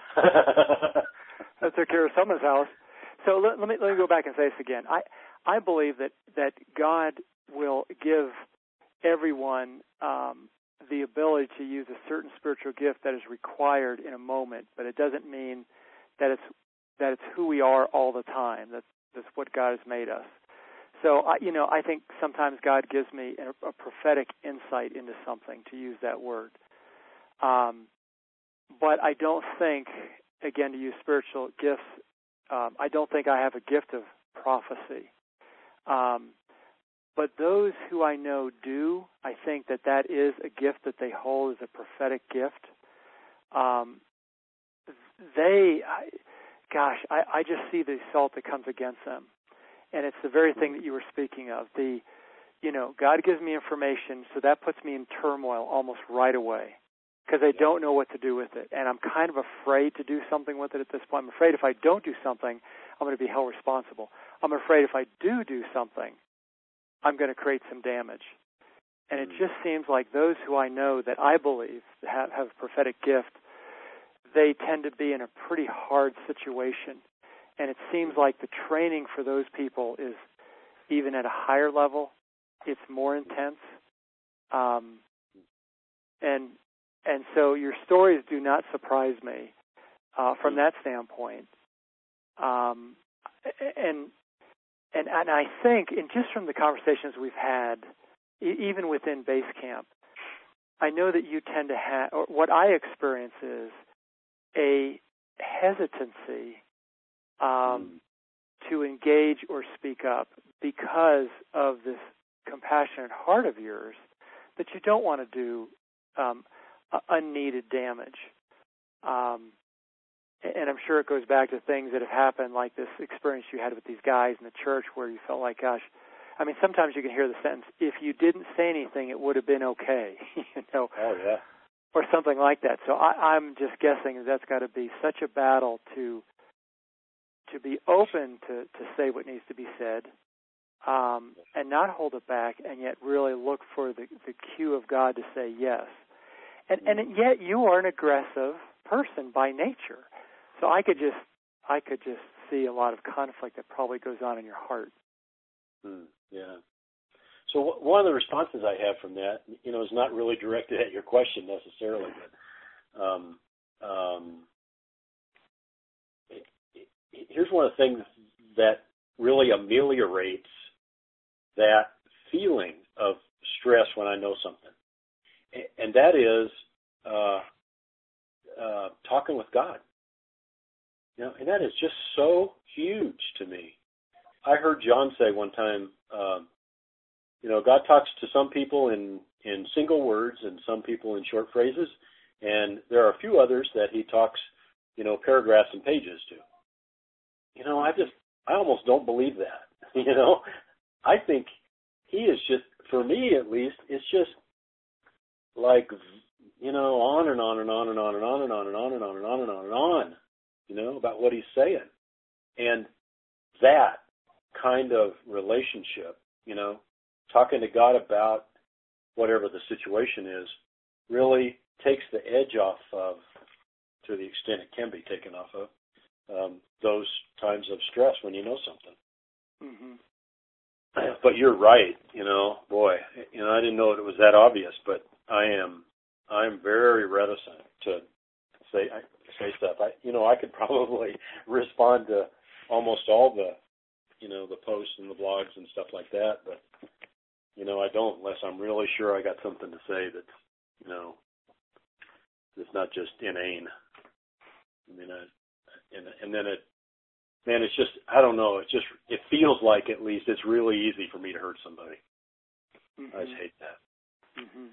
S1: that took care of someone's house. So let, let me let me go back and say this again. I I believe that, that God will give everyone um, the ability to use a certain spiritual gift that is required in a moment, but it doesn't mean that it's that it's who we are all the time. That's that's what God has made us. So I, you know, I think sometimes God gives me a, a prophetic insight into something, to use that word. Um, but I don't think, again, to use spiritual gifts, um, I don't think I have a gift of prophecy. Um, but those who I know do, I think that that is a gift that they hold as a prophetic gift. Um, they, I, gosh, I, I just see the assault that comes against them. And it's the very thing that you were speaking of. The, you know, God gives me information, so that puts me in turmoil almost right away because I don't know what to do with it. And I'm kind of afraid to do something with it at this point. I'm afraid if I don't do something, I'm going to be held responsible. I'm afraid if I do do something, I'm going to create some damage. And it just seems like those who I know that I believe have, have a prophetic gift, they tend to be in a pretty hard situation. And it seems like the training for those people is even at a higher level. It's more intense. Um, and and so your stories do not surprise me uh, from that standpoint. Um, and, and and I think, and just from the conversations we've had, e- even within base camp, I know that you tend to have, or what I experience is a hesitancy um, to engage or speak up because of this compassionate heart of yours that you don't want to do um, uh, unneeded damage. Um, and I'm sure it goes back to things that have happened, like this experience you had with these guys in the church where you felt like, gosh, I mean, sometimes you can hear the sentence, if you didn't say anything, it would have been okay, you know.
S2: Oh, yeah.
S1: Or something like that. So I, I'm just guessing that that's got to be such a battle to to be open to, to say what needs to be said, um, and not hold it back, and yet really look for the, the cue of God to say yes. And and yet you are an aggressive person by nature. So I could just I could just see a lot of conflict that probably goes on in your heart.
S2: Hmm, yeah. So w- one of the responses I have from that, you know, is not really directed at your question necessarily, but um, um, it, it, here's one of the things that really ameliorates that feeling of stress when I know something, and that is uh, uh, talking with God. You know, and that is just so huge to me. I heard John say one time, um, you know, God talks to some people in, in single words and some people in short phrases, and there are a few others that he talks, you know, paragraphs and pages to. You know, I just, I almost don't believe that. You know, I think he is just, for me at least, it's just like, you know, on and on and on and on and on and on and on and on and on and on and on, you know, about what he's saying. And that kind of relationship, you know, talking to God about whatever the situation is, really takes the edge off of, to the extent it can be taken off of, um, those times of stress when you know something. Mm-hmm. But you're right, you know, boy, you know, I didn't know it was that obvious, but I am, I'm very reticent to say, say stuff. I, you know, I could probably respond to almost all the, you know, the posts and the blogs and stuff like that, but, you know, I don't unless I'm really sure I got something to say that's, you know, that's not just inane. I mean, I, and, and then it, man, it's just, I don't know, it just, it feels like at least it's really easy for me to hurt somebody. Mm-hmm. I just hate that.
S1: Mm-hmm.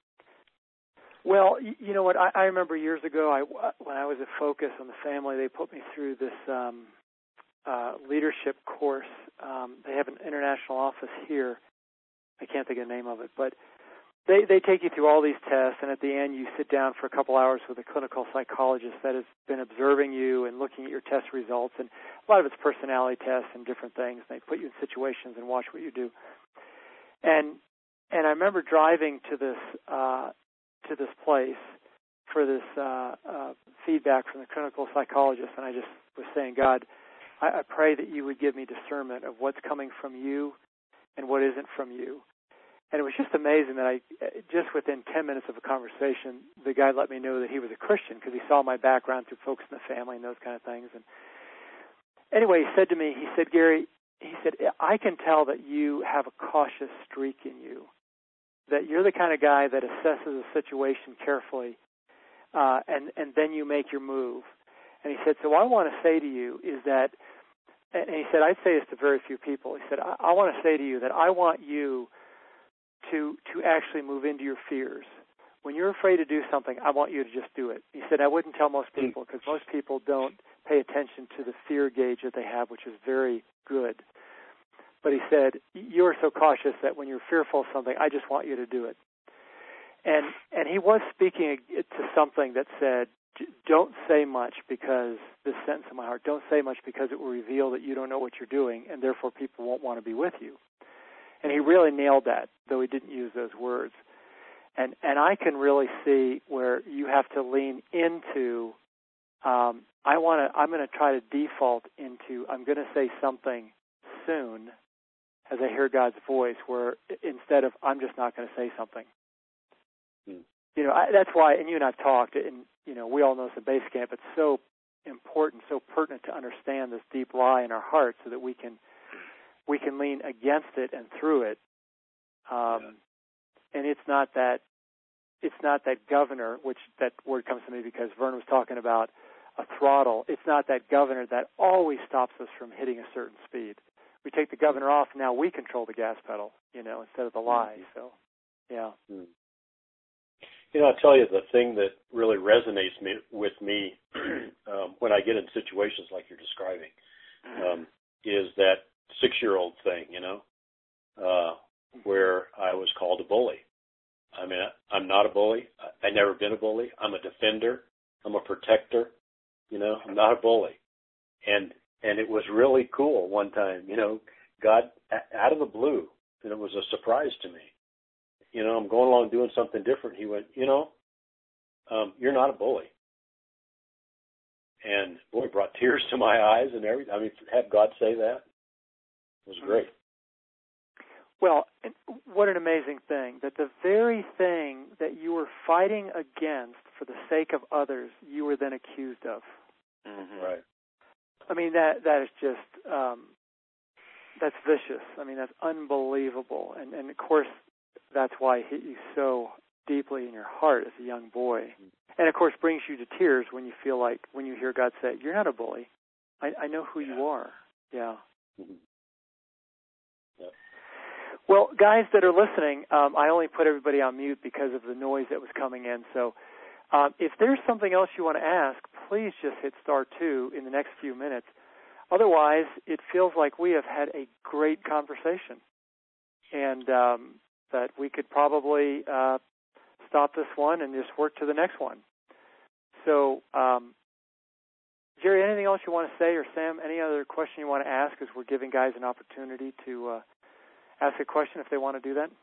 S1: Well, you know what, I, I remember years ago, I, when I was at Focus on the Family, they put me through this um, uh, leadership course. Um, they have an international office here. I can't think of the name of it, but they, they take you through all these tests, and at the end you sit down for a couple hours with a clinical psychologist that has been observing you and looking at your test results, and a lot of it's personality tests and different things. They put you in situations and watch what you do. And and I remember driving to this uh, to this place for this uh, uh, feedback from the clinical psychologist, and I just was saying, God, I, I pray that you would give me discernment of what's coming from you and what isn't from you. And it was just amazing that I, just within ten minutes of a conversation, the guy let me know that he was a Christian because he saw my background through Focus in the Family and those kind of things. And anyway, he said to me, he said, Gary, he said, I can tell that you have a cautious streak in you, that you're the kind of guy that assesses a situation carefully, uh, and, and then you make your move. And he said, so what I want to say to you is that, and he said, I'd say this to very few people. He said, I, I want to say to you that I want you to to actually move into your fears. When you're afraid to do something, I want you to just do it. He said, I wouldn't tell most people because most people don't pay attention to the fear gauge that they have, which is very good. But he said, you're so cautious that when you're fearful of something, I just want you to do it. And and he was speaking to something that said, don't say much because, this sentence in my heart, don't say much because it will reveal that you don't know what you're doing, and therefore people won't want to be with you. And he really nailed that, though he didn't use those words. And and I can really see where you have to lean into, um, I want to, I'm going to try to default into, I'm going to say something soon as I hear God's voice, where instead of, I'm just not going to say something. Hmm. You know, I, that's why, and you and I have talked, and, you know, we all know this at Base Camp, it's so important, so pertinent to understand this deep lie in our hearts so that we can we can lean against it and through it. Um, yeah. And it's not that it's not that governor, which that word comes to me because Vern was talking about a throttle. It's not that governor that always stops us from hitting a certain speed. We take the governor off, now we control the gas pedal, you know, instead of the lie. Mm-hmm. So, yeah.
S2: Mm-hmm. You know, I'll tell you the thing that really resonates me, with me um, when I get in situations like you're describing um, is that six-year-old thing, you know, uh, where I was called a bully. I mean, I, I'm not a bully. I, I never been a bully. I'm a defender. I'm a protector. You know, I'm not a bully. And and it was really cool one time, you know, God, out of the blue, and it was a surprise to me. You know, I'm going along doing something different. He went, you know, um, you're not a bully. And, boy, it brought tears to my eyes and everything. I mean, have God say that was great.
S1: Well, what an amazing thing, that the very thing that you were fighting against for the sake of others, you were then accused of.
S2: Mm-hmm. Right.
S1: I mean, that that is just, um, that's vicious. I mean, that's unbelievable. And, and, of course, that's why it hit you so deeply in your heart as a young boy. And, of course, brings you to tears when you feel like, when you hear God say, you're not a bully. I, I know who yeah. you are. Yeah.
S2: Mm-hmm. Yep.
S1: Well, guys that are listening, um, I only put everybody on mute because of the noise that was coming in. So um, if there's something else you want to ask, please just hit star two in the next few minutes. Otherwise, it feels like we have had a great conversation. And um, that we could probably uh, stop this one and just work to the next one. So, um, Jerry, anything else you want to say, or Sam, any other question you want to ask, as we're giving guys an opportunity to uh, ask a question if they want to do that?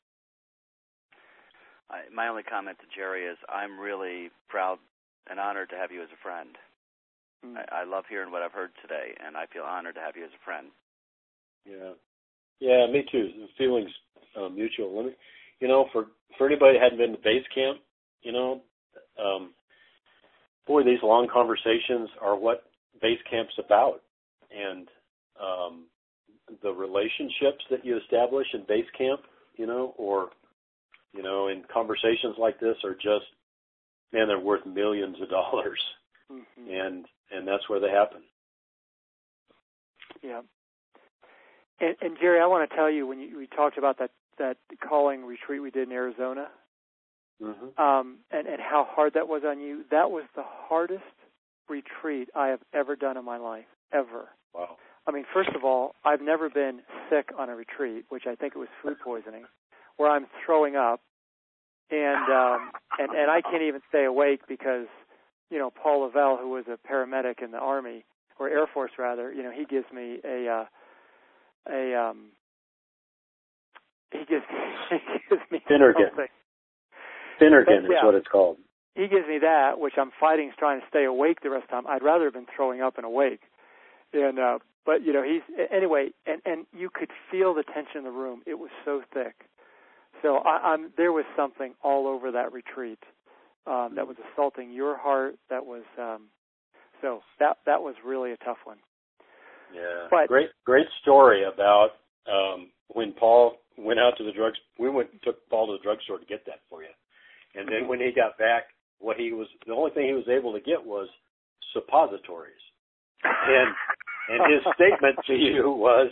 S3: I, my only comment to Jerry is I'm really proud and honored to have you as a friend. Mm. I, I love hearing what I've heard today, and I feel honored to have you as a friend.
S2: Yeah. Yeah, me too. The feelings uh, mutual. Let me, you know, for, for anybody that hadn't been to Base Camp, you know, um, boy, these long conversations are what Base Camp's about. And um, the relationships that you establish in Base Camp, you know, or, you know, in conversations like this are just, man, they're worth millions of dollars. Mm-hmm. And and that's where they happen.
S1: Yeah. And, and Jerry, I want to tell you, when you, we talked about that, that calling retreat we did in Arizona, mm-hmm. um, and, and how hard that was on you, that was the hardest retreat I have ever done in my life, ever.
S2: Wow.
S1: I mean, first of all, I've never been sick on a retreat, which I think it was food poisoning, where I'm throwing up, and um, and, and I can't even stay awake because, you know, Paul Lavelle, who was a paramedic in the Army, or Air Force rather, you know, he gives me a uh, a um, he gives he gives me
S2: Finnergan.
S1: something.
S2: Finnergan
S1: but, yeah,
S2: is what it's called.
S1: He gives me that, which I'm fighting, trying to stay awake the rest of the time. I'd rather have been throwing up and awake. And uh, but you know, he's anyway, and, and you could feel the tension in the room. It was so thick. So I, I'm there was something all over that retreat um, that was assaulting your heart. That was um, so that that was really a tough one.
S2: Yeah,
S1: but,
S2: great great story about um, when Paul went out to the drugs. We went took Paul to the drugstore to get that for you, and then when he got back, what he was the only thing he was able to get was suppositories, and and his statement to you was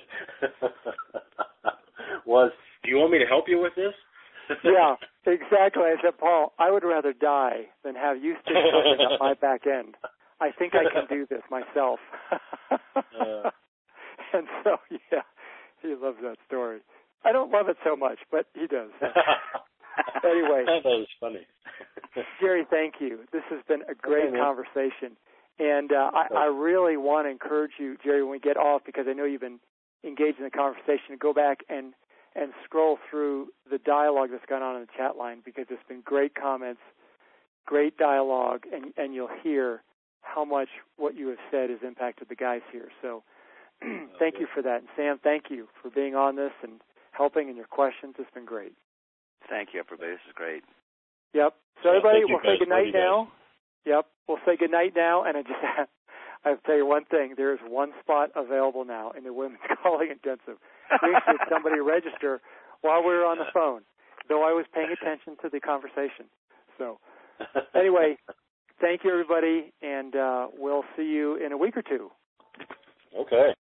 S2: was, do you want me to help you with this?
S1: Yeah, exactly. I said, Paul, I would rather die than have you stick something up my back end. I think I can do this myself.
S2: uh.
S1: And so, yeah, he loves that story. I don't love it so much, but he does. Anyway.
S2: That was funny.
S1: Jerry, thank you. This has been a great
S2: okay,
S1: conversation. And uh, I, I really want to encourage you, Jerry, when we get off, because I know you've been engaged in the conversation, to go back and, and scroll through the dialogue that's gone on in the chat line, because there's been great comments, great dialogue, and, and you'll hear how much what you have said has impacted the guys here. So thank
S2: okay.
S1: you for that. And Sam, thank you for being on this and helping, and your questions. It's been great.
S3: Thank you, everybody. This is great.
S1: Yep. So
S2: yeah,
S1: everybody,
S2: you,
S1: we'll
S2: guys.
S1: say goodnight now. Yep. We'll say goodnight now. And I just I have to tell you one thing. There is one spot available now in the Women's Calling Intensive. We actually had somebody register while we were on the phone, though I was paying attention to the conversation. So anyway, thank you, everybody, and uh, we'll see you in a week or two.
S2: Okay.